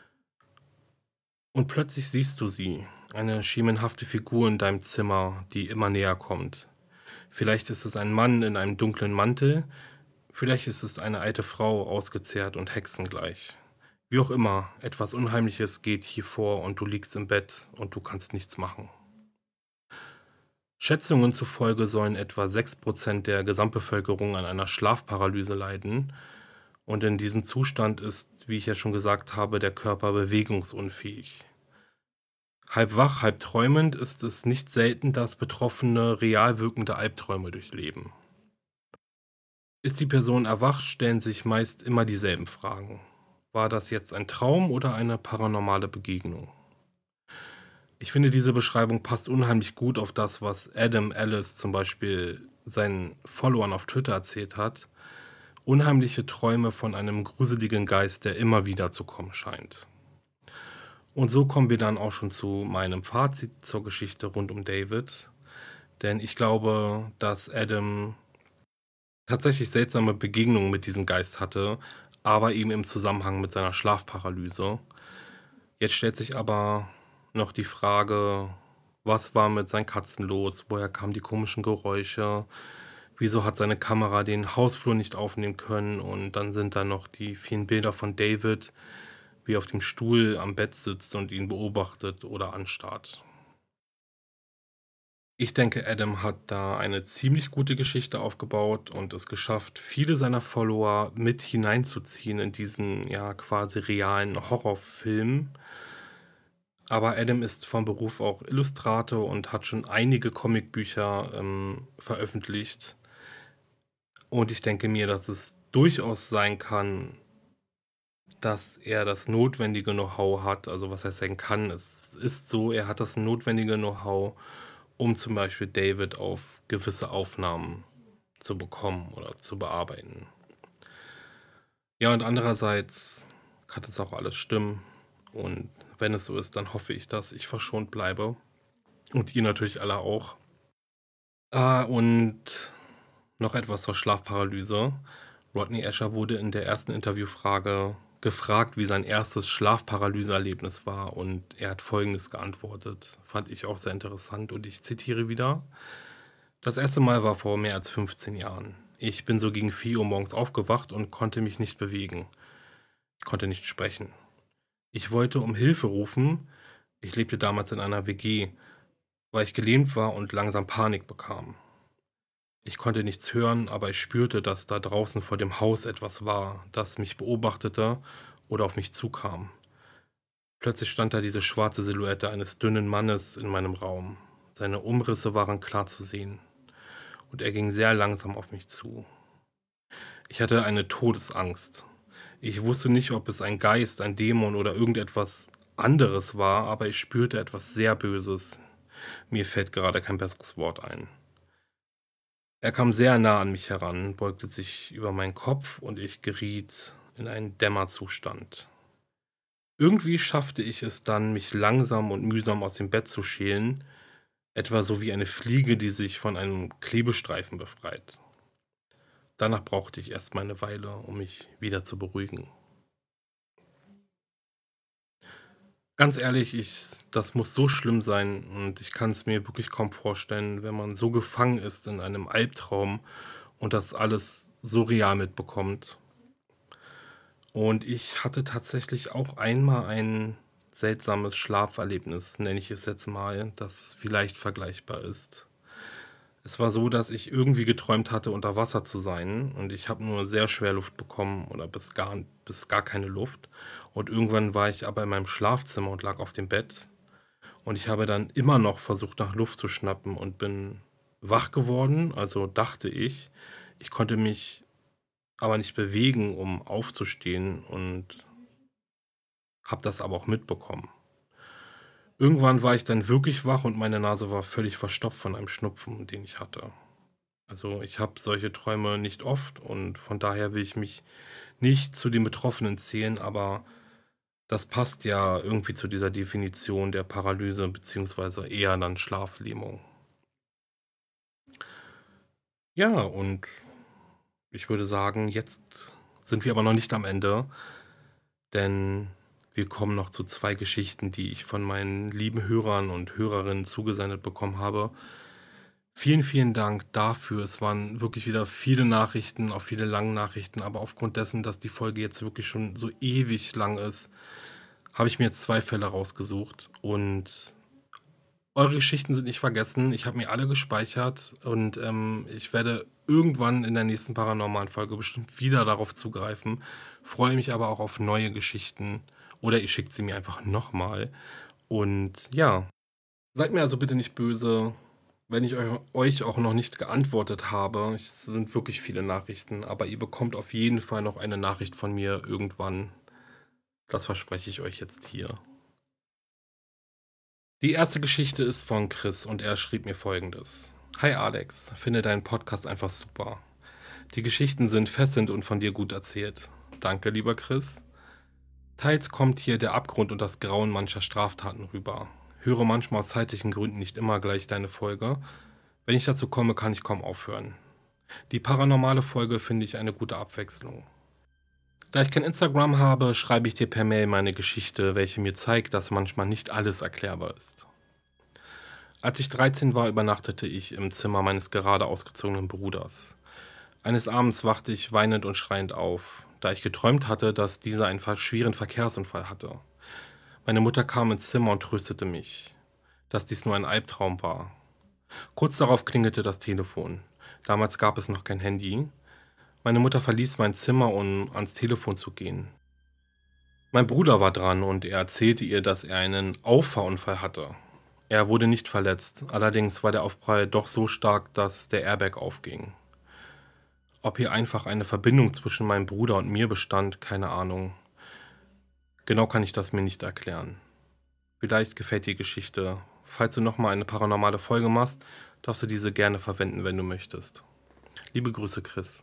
Und plötzlich siehst du sie, eine schemenhafte Figur in deinem Zimmer, die immer näher kommt. Vielleicht ist es ein Mann in einem dunklen Mantel, vielleicht ist es eine alte Frau, ausgezehrt und hexengleich. Wie auch immer, etwas Unheimliches geht hier vor und du liegst im Bett und du kannst nichts machen. Schätzungen zufolge sollen etwa 6% der Gesamtbevölkerung an einer Schlafparalyse leiden. Und in diesem Zustand ist, wie ich ja schon gesagt habe, der Körper bewegungsunfähig. Halb wach, halb träumend ist es nicht selten, dass Betroffene real wirkende Albträume durchleben. Ist die Person erwacht, stellen sich meist immer dieselben Fragen. War das jetzt ein Traum oder eine paranormale Begegnung? Ich finde, diese Beschreibung passt unheimlich gut auf das, was Adam Ellis zum Beispiel seinen Followern auf Twitter erzählt hat. Unheimliche Träume von einem gruseligen Geist, der immer wieder zu kommen scheint. Und so kommen wir dann auch schon zu meinem Fazit zur Geschichte rund um David. Denn ich glaube, dass Adam tatsächlich seltsame Begegnungen mit diesem Geist hatte, aber eben im Zusammenhang mit seiner Schlafparalyse. Jetzt stellt sich aber noch die Frage, was war mit seinen Katzen los? Woher kamen die komischen Geräusche? Wieso hat seine Kamera den Hausflur nicht aufnehmen können? Und dann sind da noch die vielen Bilder von David, wie er auf dem Stuhl am Bett sitzt und ihn beobachtet oder anstarrt. Ich denke, Adam hat da eine ziemlich gute Geschichte aufgebaut und es geschafft, viele seiner Follower mit hineinzuziehen in diesen, ja, quasi realen Horrorfilm. Aber Adam ist von Beruf auch Illustrator und hat schon einige Comicbücher, veröffentlicht. Und ich denke mir, dass es durchaus sein kann, dass er das notwendige Know-how hat. Also, was heißt sein kann? Es ist so, er hat das notwendige Know-how, um zum Beispiel David auf gewisse Aufnahmen zu bekommen oder zu bearbeiten. Ja, und andererseits kann das auch alles stimmen. Und wenn es so ist, dann hoffe ich, dass ich verschont bleibe. Und ihr natürlich alle auch. Und noch etwas zur Schlafparalyse. Rodney Ascher wurde in der ersten Interviewfrage gefragt, wie sein erstes Schlafparalyseerlebnis war, und er hat Folgendes geantwortet. Fand ich auch sehr interessant und ich zitiere wieder: Das erste Mal war vor mehr als 15 Jahren. Ich bin so gegen 4 Uhr morgens aufgewacht und konnte mich nicht bewegen. Ich konnte nicht sprechen. Ich wollte um Hilfe rufen. Ich lebte damals in einer WG, weil ich gelähmt war und langsam Panik bekam. Ich konnte nichts hören, aber ich spürte, dass da draußen vor dem Haus etwas war, das mich beobachtete oder auf mich zukam. Plötzlich stand da diese schwarze Silhouette eines dünnen Mannes in meinem Raum. Seine Umrisse waren klar zu sehen und er ging sehr langsam auf mich zu. Ich hatte eine Todesangst. Ich wusste nicht, ob es ein Geist, ein Dämon oder irgendetwas anderes war, aber ich spürte etwas sehr Böses. Mir fällt gerade kein besseres Wort ein. Er kam sehr nah an mich heran, beugte sich über meinen Kopf und ich geriet in einen Dämmerzustand. Irgendwie schaffte ich es dann, mich langsam und mühsam aus dem Bett zu schälen, etwa so wie eine Fliege, die sich von einem Klebestreifen befreit. Danach brauchte ich erst mal eine Weile, um mich wieder zu beruhigen. Ganz ehrlich, das muss so schlimm sein und ich kann es mir wirklich kaum vorstellen, wenn man so gefangen ist in einem Albtraum und das alles so real mitbekommt. Und ich hatte tatsächlich auch einmal ein seltsames Schlaferlebnis, nenne ich es jetzt mal, das vielleicht vergleichbar ist. Es war so, dass ich irgendwie geträumt hatte, unter Wasser zu sein, und ich habe nur sehr schwer Luft bekommen oder bis gar keine Luft. Und irgendwann war ich aber in meinem Schlafzimmer und lag auf dem Bett und ich habe dann immer noch versucht, nach Luft zu schnappen und bin wach geworden, also dachte ich. Ich konnte mich aber nicht bewegen, um aufzustehen, und habe das aber auch mitbekommen. Irgendwann war ich dann wirklich wach und meine Nase war völlig verstopft von einem Schnupfen, den ich hatte. Also, ich habe solche Träume nicht oft und von daher will ich mich nicht zu den Betroffenen zählen, aber das passt ja irgendwie zu dieser Definition der Paralyse beziehungsweise eher dann Schlaflähmung. Ja, und ich würde sagen, jetzt sind wir aber noch nicht am Ende, denn wir kommen noch zu 2 Geschichten, die ich von meinen lieben Hörern und Hörerinnen zugesendet bekommen habe. Vielen, vielen Dank dafür. Es waren wirklich wieder viele Nachrichten, auch viele lange Nachrichten, aber aufgrund dessen, dass die Folge jetzt wirklich schon so ewig lang ist, habe ich mir jetzt 2 Fälle rausgesucht und Eure Geschichten sind nicht vergessen. Ich habe mir alle gespeichert und, ich werde irgendwann in der nächsten paranormalen Folge bestimmt wieder darauf zugreifen, freue mich aber auch auf neue Geschichten oder ihr schickt sie mir einfach nochmal. Und ja, seid mir also bitte nicht böse, wenn ich euch auch noch nicht geantwortet habe. Es sind wirklich viele Nachrichten, aber ihr bekommt auf jeden Fall noch eine Nachricht von mir irgendwann. Das verspreche ich euch jetzt hier. Die erste Geschichte ist von Chris und er schrieb mir Folgendes: Hi Alex, finde deinen Podcast einfach super. Die Geschichten sind fesselnd und von dir gut erzählt. Danke, lieber Chris. Teils kommt hier der Abgrund und das Grauen mancher Straftaten rüber. Höre manchmal aus zeitlichen Gründen nicht immer gleich deine Folge. Wenn ich dazu komme, kann ich kaum aufhören. Die paranormale Folge finde ich eine gute Abwechslung. Da ich kein Instagram habe, schreibe ich dir per Mail meine Geschichte, welche mir zeigt, dass manchmal nicht alles erklärbar ist. Als ich 13 war, übernachtete ich im Zimmer meines gerade ausgezogenen Bruders. Eines Abends wachte ich weinend und schreiend auf, da ich geträumt hatte, dass dieser einen schweren Verkehrsunfall hatte. Meine Mutter kam ins Zimmer und tröstete mich, dass dies nur ein Albtraum war. Kurz darauf klingelte das Telefon. Damals gab es noch kein Handy. Meine Mutter verließ mein Zimmer, um ans Telefon zu gehen. Mein Bruder war dran und er erzählte ihr, dass er einen Auffahrunfall hatte. Er wurde nicht verletzt, allerdings war der Aufprall doch so stark, dass der Airbag aufging. Ob hier einfach eine Verbindung zwischen meinem Bruder und mir bestand, keine Ahnung. Genau kann ich das mir nicht erklären. Vielleicht gefällt dir die Geschichte. Falls du nochmal eine paranormale Folge machst, darfst du diese gerne verwenden, wenn du möchtest. Liebe Grüße, Chris.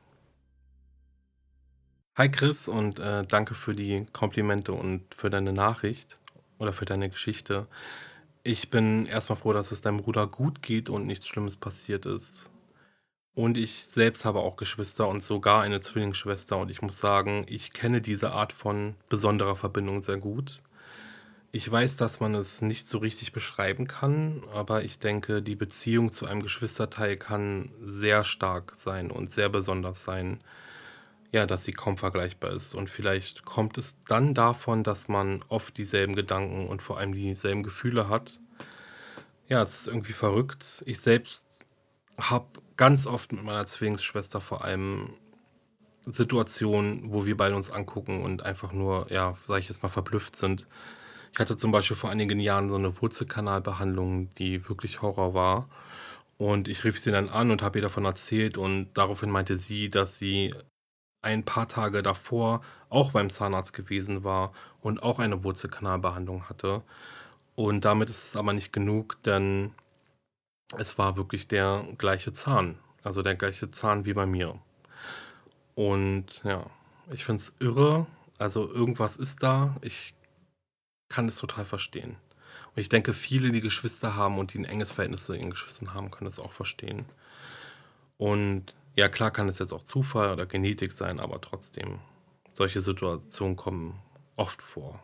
Hi Chris und danke für die Komplimente und für deine Nachricht oder für deine Geschichte. Ich bin erstmal froh, dass es deinem Bruder gut geht und nichts Schlimmes passiert ist. Und ich selbst habe auch Geschwister und sogar eine Zwillingsschwester und ich muss sagen, ich kenne diese Art von besonderer Verbindung sehr gut. Ich weiß, dass man es nicht so richtig beschreiben kann, aber ich denke, die Beziehung zu einem Geschwisterteil kann sehr stark sein und sehr besonders sein, ja, dass sie kaum vergleichbar ist. Und vielleicht kommt es dann davon, dass man oft dieselben Gedanken und vor allem dieselben Gefühle hat. Ja, es ist irgendwie verrückt. Ich selbst habe ganz oft mit meiner Zwillingsschwester vor allem Situationen, wo wir beide uns angucken und einfach nur, ja, sage ich jetzt mal, verblüfft sind. Ich hatte zum Beispiel vor einigen Jahren so eine Wurzelkanalbehandlung, die wirklich Horror war. Und ich rief sie dann an und habe ihr davon erzählt und daraufhin meinte sie, dass sie ein paar Tage davor auch beim Zahnarzt gewesen war und auch eine Wurzelkanalbehandlung hatte. Und damit ist es aber nicht genug, denn es war wirklich der gleiche Zahn, also der gleiche Zahn wie bei mir. Und ja, ich finde es irre. Also irgendwas ist da. Ich kann es total verstehen. Und ich denke, viele, die Geschwister haben und die ein enges Verhältnis zu ihren Geschwistern haben, können das auch verstehen. Und ja, klar kann es jetzt auch Zufall oder Genetik sein, aber trotzdem, solche Situationen kommen oft vor.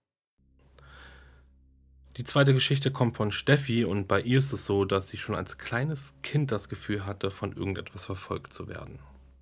Die zweite Geschichte kommt von Steffi und bei ihr ist es so, dass sie schon als kleines Kind das Gefühl hatte, von irgendetwas verfolgt zu werden.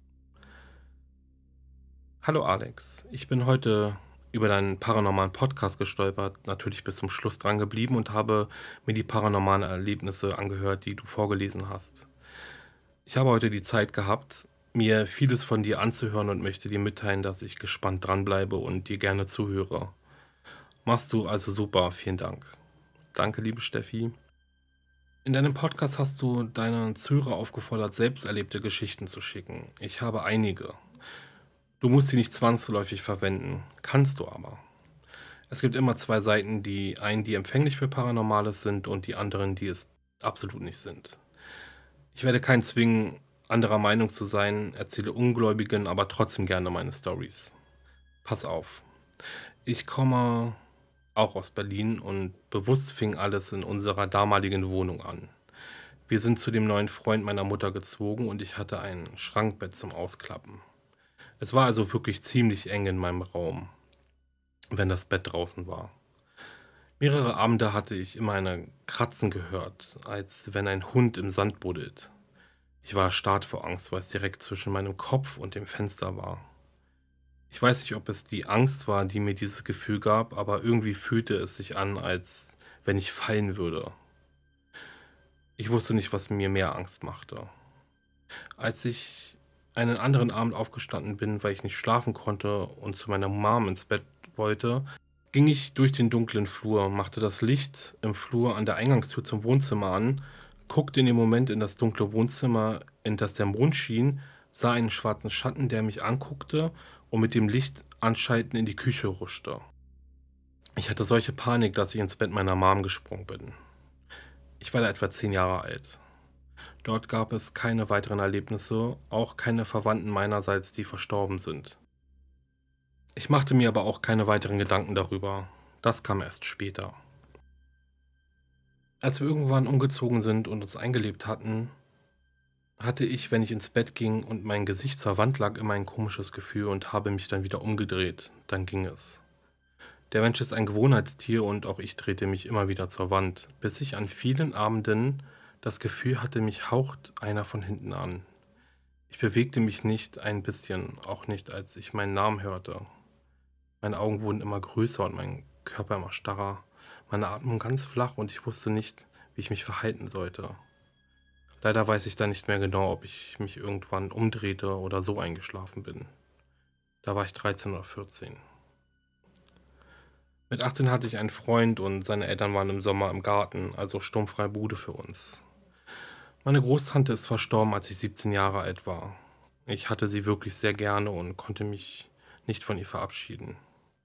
Hallo Alex, ich bin heute über deinen paranormalen Podcast gestolpert, natürlich bis zum Schluss dran geblieben und habe mir die paranormalen Erlebnisse angehört, die du vorgelesen hast. Ich habe heute die Zeit gehabt, mir vieles von dir anzuhören und möchte dir mitteilen, dass ich gespannt dranbleibe und dir gerne zuhöre. Machst du also super, vielen Dank. Danke, liebe Steffi. In deinem Podcast hast du deinen Zuhörer aufgefordert, selbst erlebte Geschichten zu schicken. Ich habe einige. Du musst sie nicht zwangsläufig verwenden, kannst du aber. Es gibt immer zwei Seiten, die einen, die empfänglich für Paranormales sind und die anderen, die es absolut nicht sind. Ich werde keinen zwingen, anderer Meinung zu sein, erzähle Ungläubigen aber trotzdem gerne meine Stories. Pass auf. Ich komme auch aus Berlin und bewusst fing alles in unserer damaligen Wohnung an. Wir sind zu dem neuen Freund meiner Mutter gezogen und ich hatte ein Schrankbett zum Ausklappen. Es war also wirklich ziemlich eng in meinem Raum, wenn das Bett draußen war. Mehrere Abende hatte ich immer ein Kratzen gehört, als wenn ein Hund im Sand buddelt. Ich war erstarrt vor Angst, weil es direkt zwischen meinem Kopf und dem Fenster war. Ich weiß nicht, ob es die Angst war, die mir dieses Gefühl gab, aber irgendwie fühlte es sich an, als wenn ich fallen würde. Ich wusste nicht, was mir mehr Angst machte. Als ich einen anderen Abend aufgestanden bin, weil ich nicht schlafen konnte und zu meiner Mom ins Bett wollte, ging ich durch den dunklen Flur, machte das Licht im Flur an der Eingangstür zum Wohnzimmer an, guckte in dem Moment in das dunkle Wohnzimmer, in das der Mond schien, sah einen schwarzen Schatten, der mich anguckte und mit dem Licht anschalten in die Küche ruschte. Ich hatte solche Panik, dass ich ins Bett meiner Mom gesprungen bin. Ich war da etwa 10 Jahre alt. Dort gab es keine weiteren Erlebnisse, auch keine Verwandten meinerseits, die verstorben sind. Ich machte mir aber auch keine weiteren Gedanken darüber. Das kam erst später. Als wir irgendwann umgezogen sind und uns eingelebt hatten, hatte ich, wenn ich ins Bett ging und mein Gesicht zur Wand lag, immer ein komisches Gefühl und habe mich dann wieder umgedreht. Dann ging es. Der Mensch ist ein Gewohnheitstier und auch ich drehte mich immer wieder zur Wand, bis ich an vielen Abenden das Gefühl hatte, mich haucht einer von hinten an. Ich bewegte mich nicht ein bisschen, auch nicht, als ich meinen Namen hörte. Meine Augen wurden immer größer und mein Körper immer starrer, meine Atmung ganz flach und ich wusste nicht, wie ich mich verhalten sollte. Leider weiß ich dann nicht mehr genau, ob ich mich irgendwann umdrehte oder so eingeschlafen bin. Da war ich 13 oder 14. Mit 18 hatte ich einen Freund und seine Eltern waren im Sommer im Garten, also sturmfreie Bude für uns. Meine Großtante ist verstorben, als ich 17 Jahre alt war. Ich hatte sie wirklich sehr gerne und konnte mich nicht von ihr verabschieden.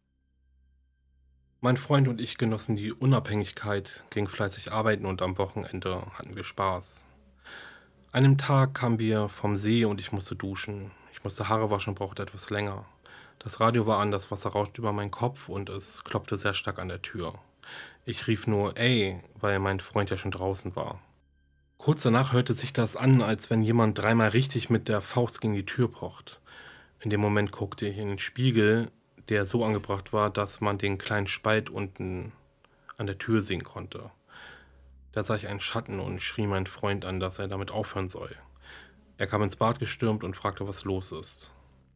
Mein Freund und ich genossen die Unabhängigkeit, gingen fleißig arbeiten und am Wochenende hatten wir Spaß. Einem Tag kamen wir vom See und ich musste duschen. Ich musste Haare waschen und brauchte etwas länger. Das Radio war an, das Wasser rauschte über meinen Kopf und es klopfte sehr stark an der Tür. Ich rief nur „Ey", weil mein Freund ja schon draußen war. Kurz danach hörte sich das an, als wenn jemand dreimal richtig mit der Faust gegen die Tür pocht. In dem Moment guckte ich in den Spiegel, der so angebracht war, dass man den kleinen Spalt unten an der Tür sehen konnte. Da sah ich einen Schatten und schrie meinen Freund an, dass er damit aufhören soll. Er kam ins Bad gestürmt und fragte, was los ist.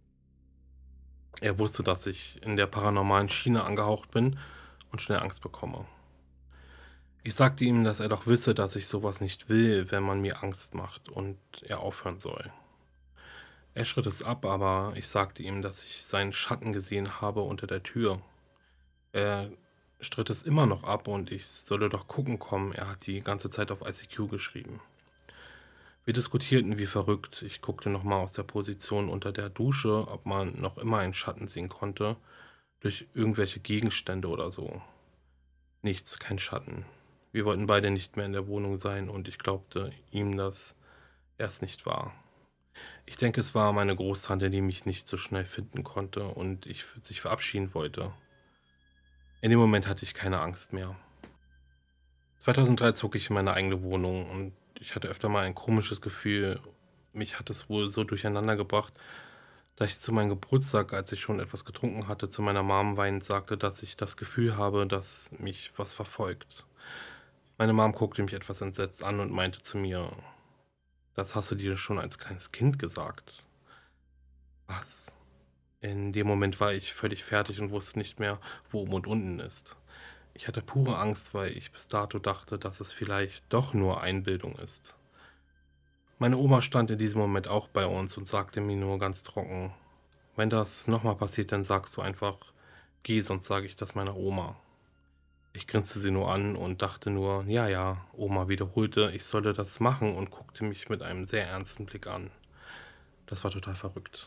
Er wusste, dass ich in der paranormalen Schiene angehaucht bin und schnell Angst bekomme. Ich sagte ihm, dass er doch wisse, dass ich sowas nicht will, wenn man mir Angst macht und er aufhören soll. Er schritt es ab, aber ich sagte ihm, dass ich seinen Schatten gesehen habe unter der Tür. Er stritt es immer noch ab und ich solle doch gucken kommen. Er hat die ganze Zeit auf ICQ geschrieben. Wir diskutierten wie verrückt. Ich guckte nochmal aus der Position unter der Dusche, ob man noch immer einen Schatten sehen konnte, durch irgendwelche Gegenstände oder so. Nichts, kein Schatten. Wir wollten beide nicht mehr in der Wohnung sein und ich glaubte ihm, dass er es nicht war. Ich denke, es war meine Großtante, die mich nicht so schnell finden konnte und sich verabschieden wollte. In dem Moment hatte ich keine Angst mehr. 2003 zog ich in meine eigene Wohnung und ich hatte öfter mal ein komisches Gefühl. Mich hat es wohl so durcheinander gebracht, dass ich zu meinem Geburtstag, als ich schon etwas getrunken hatte, zu meiner Mom weinend sagte, dass ich das Gefühl habe, dass mich was verfolgt. Meine Mom guckte mich etwas entsetzt an und meinte zu mir, das hast du dir schon als kleines Kind gesagt. Was? In dem Moment war ich völlig fertig und wusste nicht mehr, wo oben und unten ist. Ich hatte pure Angst, weil ich bis dato dachte, dass es vielleicht doch nur Einbildung ist. Meine Oma stand in diesem Moment auch bei uns und sagte mir nur ganz trocken, wenn das nochmal passiert, dann sagst du einfach, geh, sonst sage ich das meiner Oma. Ich grinste sie nur an und dachte nur, ja, ja, Oma wiederholte, ich solle das machen und guckte mich mit einem sehr ernsten Blick an. Das war total verrückt.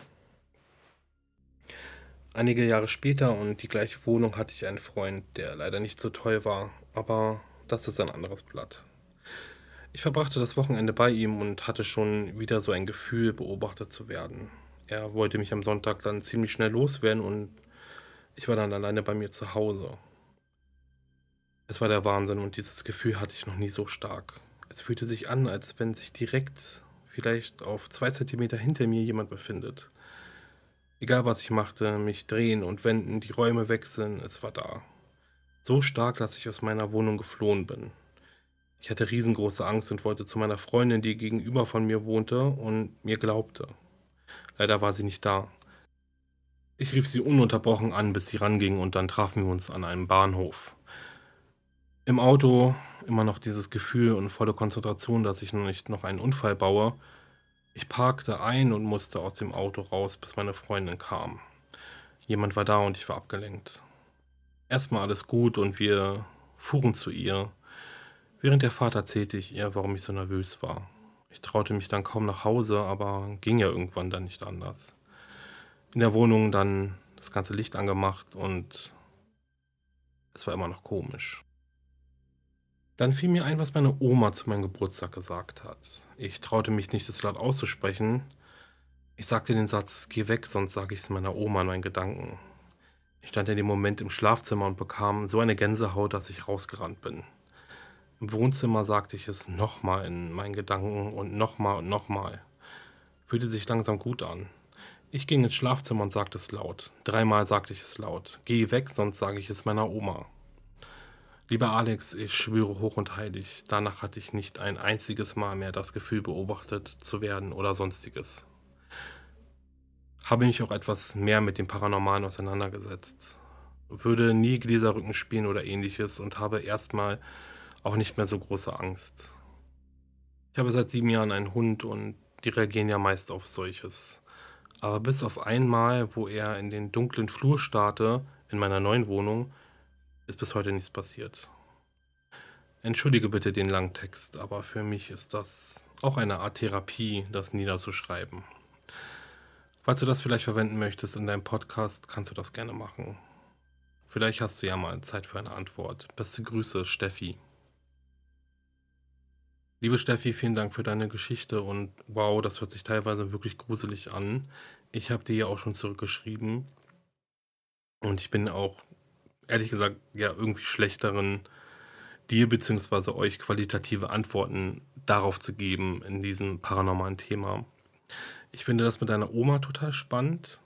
Einige Jahre später und die gleiche Wohnung hatte ich einen Freund, der leider nicht so toll war, aber das ist ein anderes Blatt. Ich verbrachte das Wochenende bei ihm und hatte schon wieder so ein Gefühl, beobachtet zu werden. Er wollte mich am Sonntag dann ziemlich schnell loswerden und ich war dann alleine bei mir zu Hause. Es war der Wahnsinn und dieses Gefühl hatte ich noch nie so stark. Es fühlte sich an, als wenn sich direkt, vielleicht auf 2 Zentimeter hinter mir jemand befindet. Egal was ich machte, mich drehen und wenden, die Räume wechseln, es war da. So stark, dass ich aus meiner Wohnung geflohen bin. Ich hatte riesengroße Angst und wollte zu meiner Freundin, die gegenüber von mir wohnte und mir glaubte. Leider war sie nicht da. Ich rief sie ununterbrochen an, bis sie ranging und dann trafen wir uns an einem Bahnhof. Im Auto immer noch dieses Gefühl und volle Konzentration, dass ich nicht noch einen Unfall baue. Ich parkte ein und musste aus dem Auto raus, bis meine Freundin kam. Jemand war da und ich war abgelenkt. Erstmal alles gut und wir fuhren zu ihr. Während der Fahrt erzählte ich ihr, warum ich so nervös war. Ich traute mich dann kaum nach Hause, aber ging ja irgendwann dann nicht anders. In der Wohnung dann das ganze Licht angemacht und es war immer noch komisch. Dann fiel mir ein, was meine Oma zu meinem Geburtstag gesagt hat. Ich traute mich nicht, das laut auszusprechen. Ich sagte den Satz: „Geh weg, sonst sage ich es meiner Oma" in meinen Gedanken. Ich stand in dem Moment im Schlafzimmer und bekam so eine Gänsehaut, dass ich rausgerannt bin. Im Wohnzimmer sagte ich es nochmal in meinen Gedanken und nochmal und nochmal. Fühlte sich langsam gut an. Ich ging ins Schlafzimmer und sagte es laut. Dreimal sagte ich es laut. Geh weg, sonst sage ich es meiner Oma. Lieber Alex, ich schwöre hoch und heilig, danach hatte ich nicht ein einziges Mal mehr das Gefühl, beobachtet zu werden oder sonstiges. Habe mich auch etwas mehr mit dem Paranormalen auseinandergesetzt. Würde nie Gläserrücken spielen oder ähnliches und habe erstmal auch nicht mehr so große Angst. Ich habe seit 7 Jahren einen Hund und die reagieren ja meist auf solches. Aber bis auf einmal, wo er in den dunklen Flur starrte, in meiner neuen Wohnung, ist bis heute nichts passiert. Entschuldige bitte den langen Text, aber für mich ist das auch eine Art Therapie, das niederzuschreiben. Falls du das vielleicht verwenden möchtest in deinem Podcast, kannst du das gerne machen. Vielleicht hast du ja mal Zeit für eine Antwort. Beste Grüße, Steffi. Liebe Steffi, vielen Dank für deine Geschichte und wow, das hört sich teilweise wirklich gruselig an. Ich habe dir ja auch schon zurückgeschrieben und ich bin auch ehrlich gesagt ja irgendwie schlecht darin, dir bzw. euch qualitative Antworten darauf zu geben in diesem paranormalen Thema. Ich finde das mit deiner Oma total spannend.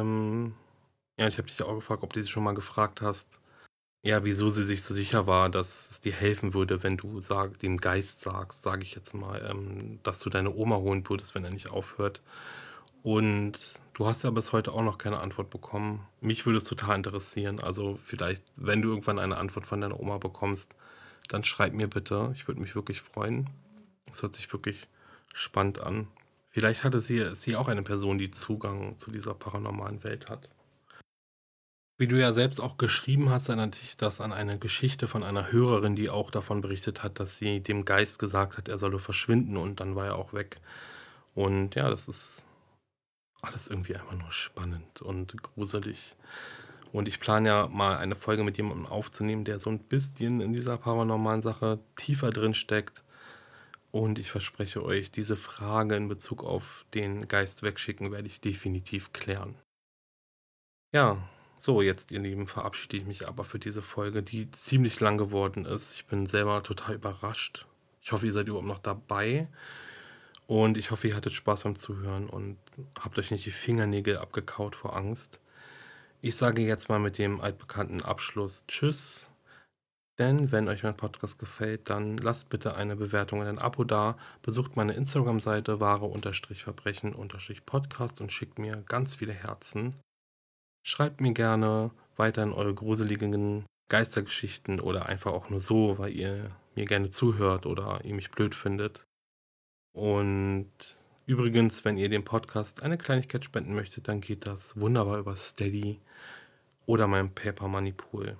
Ja, ich habe dich ja auch gefragt, ob du sie schon mal gefragt hast, ja, wieso sie sich so sicher war, dass es dir helfen würde, wenn du dem Geist sagst, sage ich jetzt mal, dass du deine Oma holen würdest, wenn er nicht aufhört. Und du hast ja bis heute auch noch keine Antwort bekommen. Mich würde es total interessieren. Also vielleicht, wenn du irgendwann eine Antwort von deiner Oma bekommst, dann schreib mir bitte. Ich würde mich wirklich freuen. Es hört sich wirklich spannend an. Vielleicht ist sie auch eine Person, die Zugang zu dieser paranormalen Welt hat. Wie du ja selbst auch geschrieben hast, erinnert dich das an eine Geschichte von einer Hörerin, die auch davon berichtet hat, dass sie dem Geist gesagt hat, er solle verschwinden und dann war er auch weg. Und ja, das ist alles irgendwie einfach nur spannend und gruselig. Und ich plane ja mal eine Folge mit jemandem aufzunehmen, der so ein bisschen in dieser paranormalen Sache tiefer drin steckt. Und ich verspreche euch, diese Frage in Bezug auf den Geist wegschicken werde ich definitiv klären. Ja, so jetzt, ihr Lieben, verabschiede ich mich aber für diese Folge, die ziemlich lang geworden ist. Ich bin selber total überrascht. Ich hoffe, ihr seid überhaupt noch dabei und ich hoffe, ihr hattet Spaß beim Zuhören und habt euch nicht die Fingernägel abgekaut vor Angst. Ich sage jetzt mal mit dem altbekannten Abschluss Tschüss, denn wenn euch mein Podcast gefällt, dann lasst bitte eine Bewertung und ein Abo da, besucht meine Instagram-Seite wahre-verbrechen-podcast und schickt mir ganz viele Herzen. Schreibt mir gerne weiterhin eure gruseligen Geistergeschichten oder einfach auch nur so, weil ihr mir gerne zuhört oder ihr mich blöd findet. Und übrigens, wenn ihr dem Podcast eine Kleinigkeit spenden möchtet, dann geht das wunderbar über Steady oder meinem Paper Money Pool.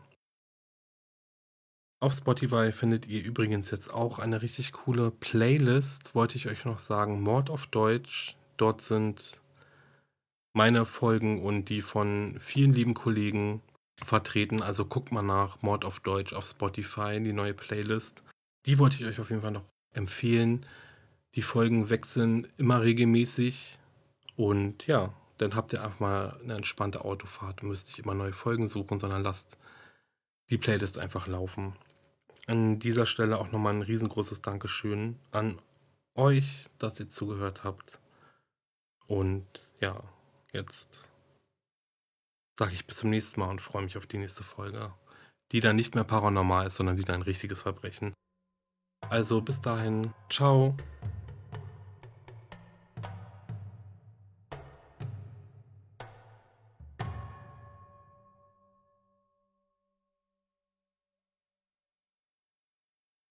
Auf Spotify findet ihr übrigens jetzt auch eine richtig coole Playlist, wollte ich euch noch sagen, Mord auf Deutsch. Dort sind meine Folgen und die von vielen lieben Kollegen vertreten. Also guckt mal nach Mord auf Deutsch auf Spotify, die neue Playlist. Die wollte ich euch auf jeden Fall noch empfehlen. Die Folgen wechseln immer regelmäßig und ja, dann habt ihr einfach mal eine entspannte Autofahrt und müsst nicht immer neue Folgen suchen, sondern lasst die Playlist einfach laufen. An dieser Stelle auch nochmal ein riesengroßes Dankeschön an euch, dass ihr zugehört habt. Und ja, jetzt sage ich bis zum nächsten Mal und freue mich auf die nächste Folge, die dann nicht mehr paranormal ist, sondern wieder ein richtiges Verbrechen. Also bis dahin, ciao.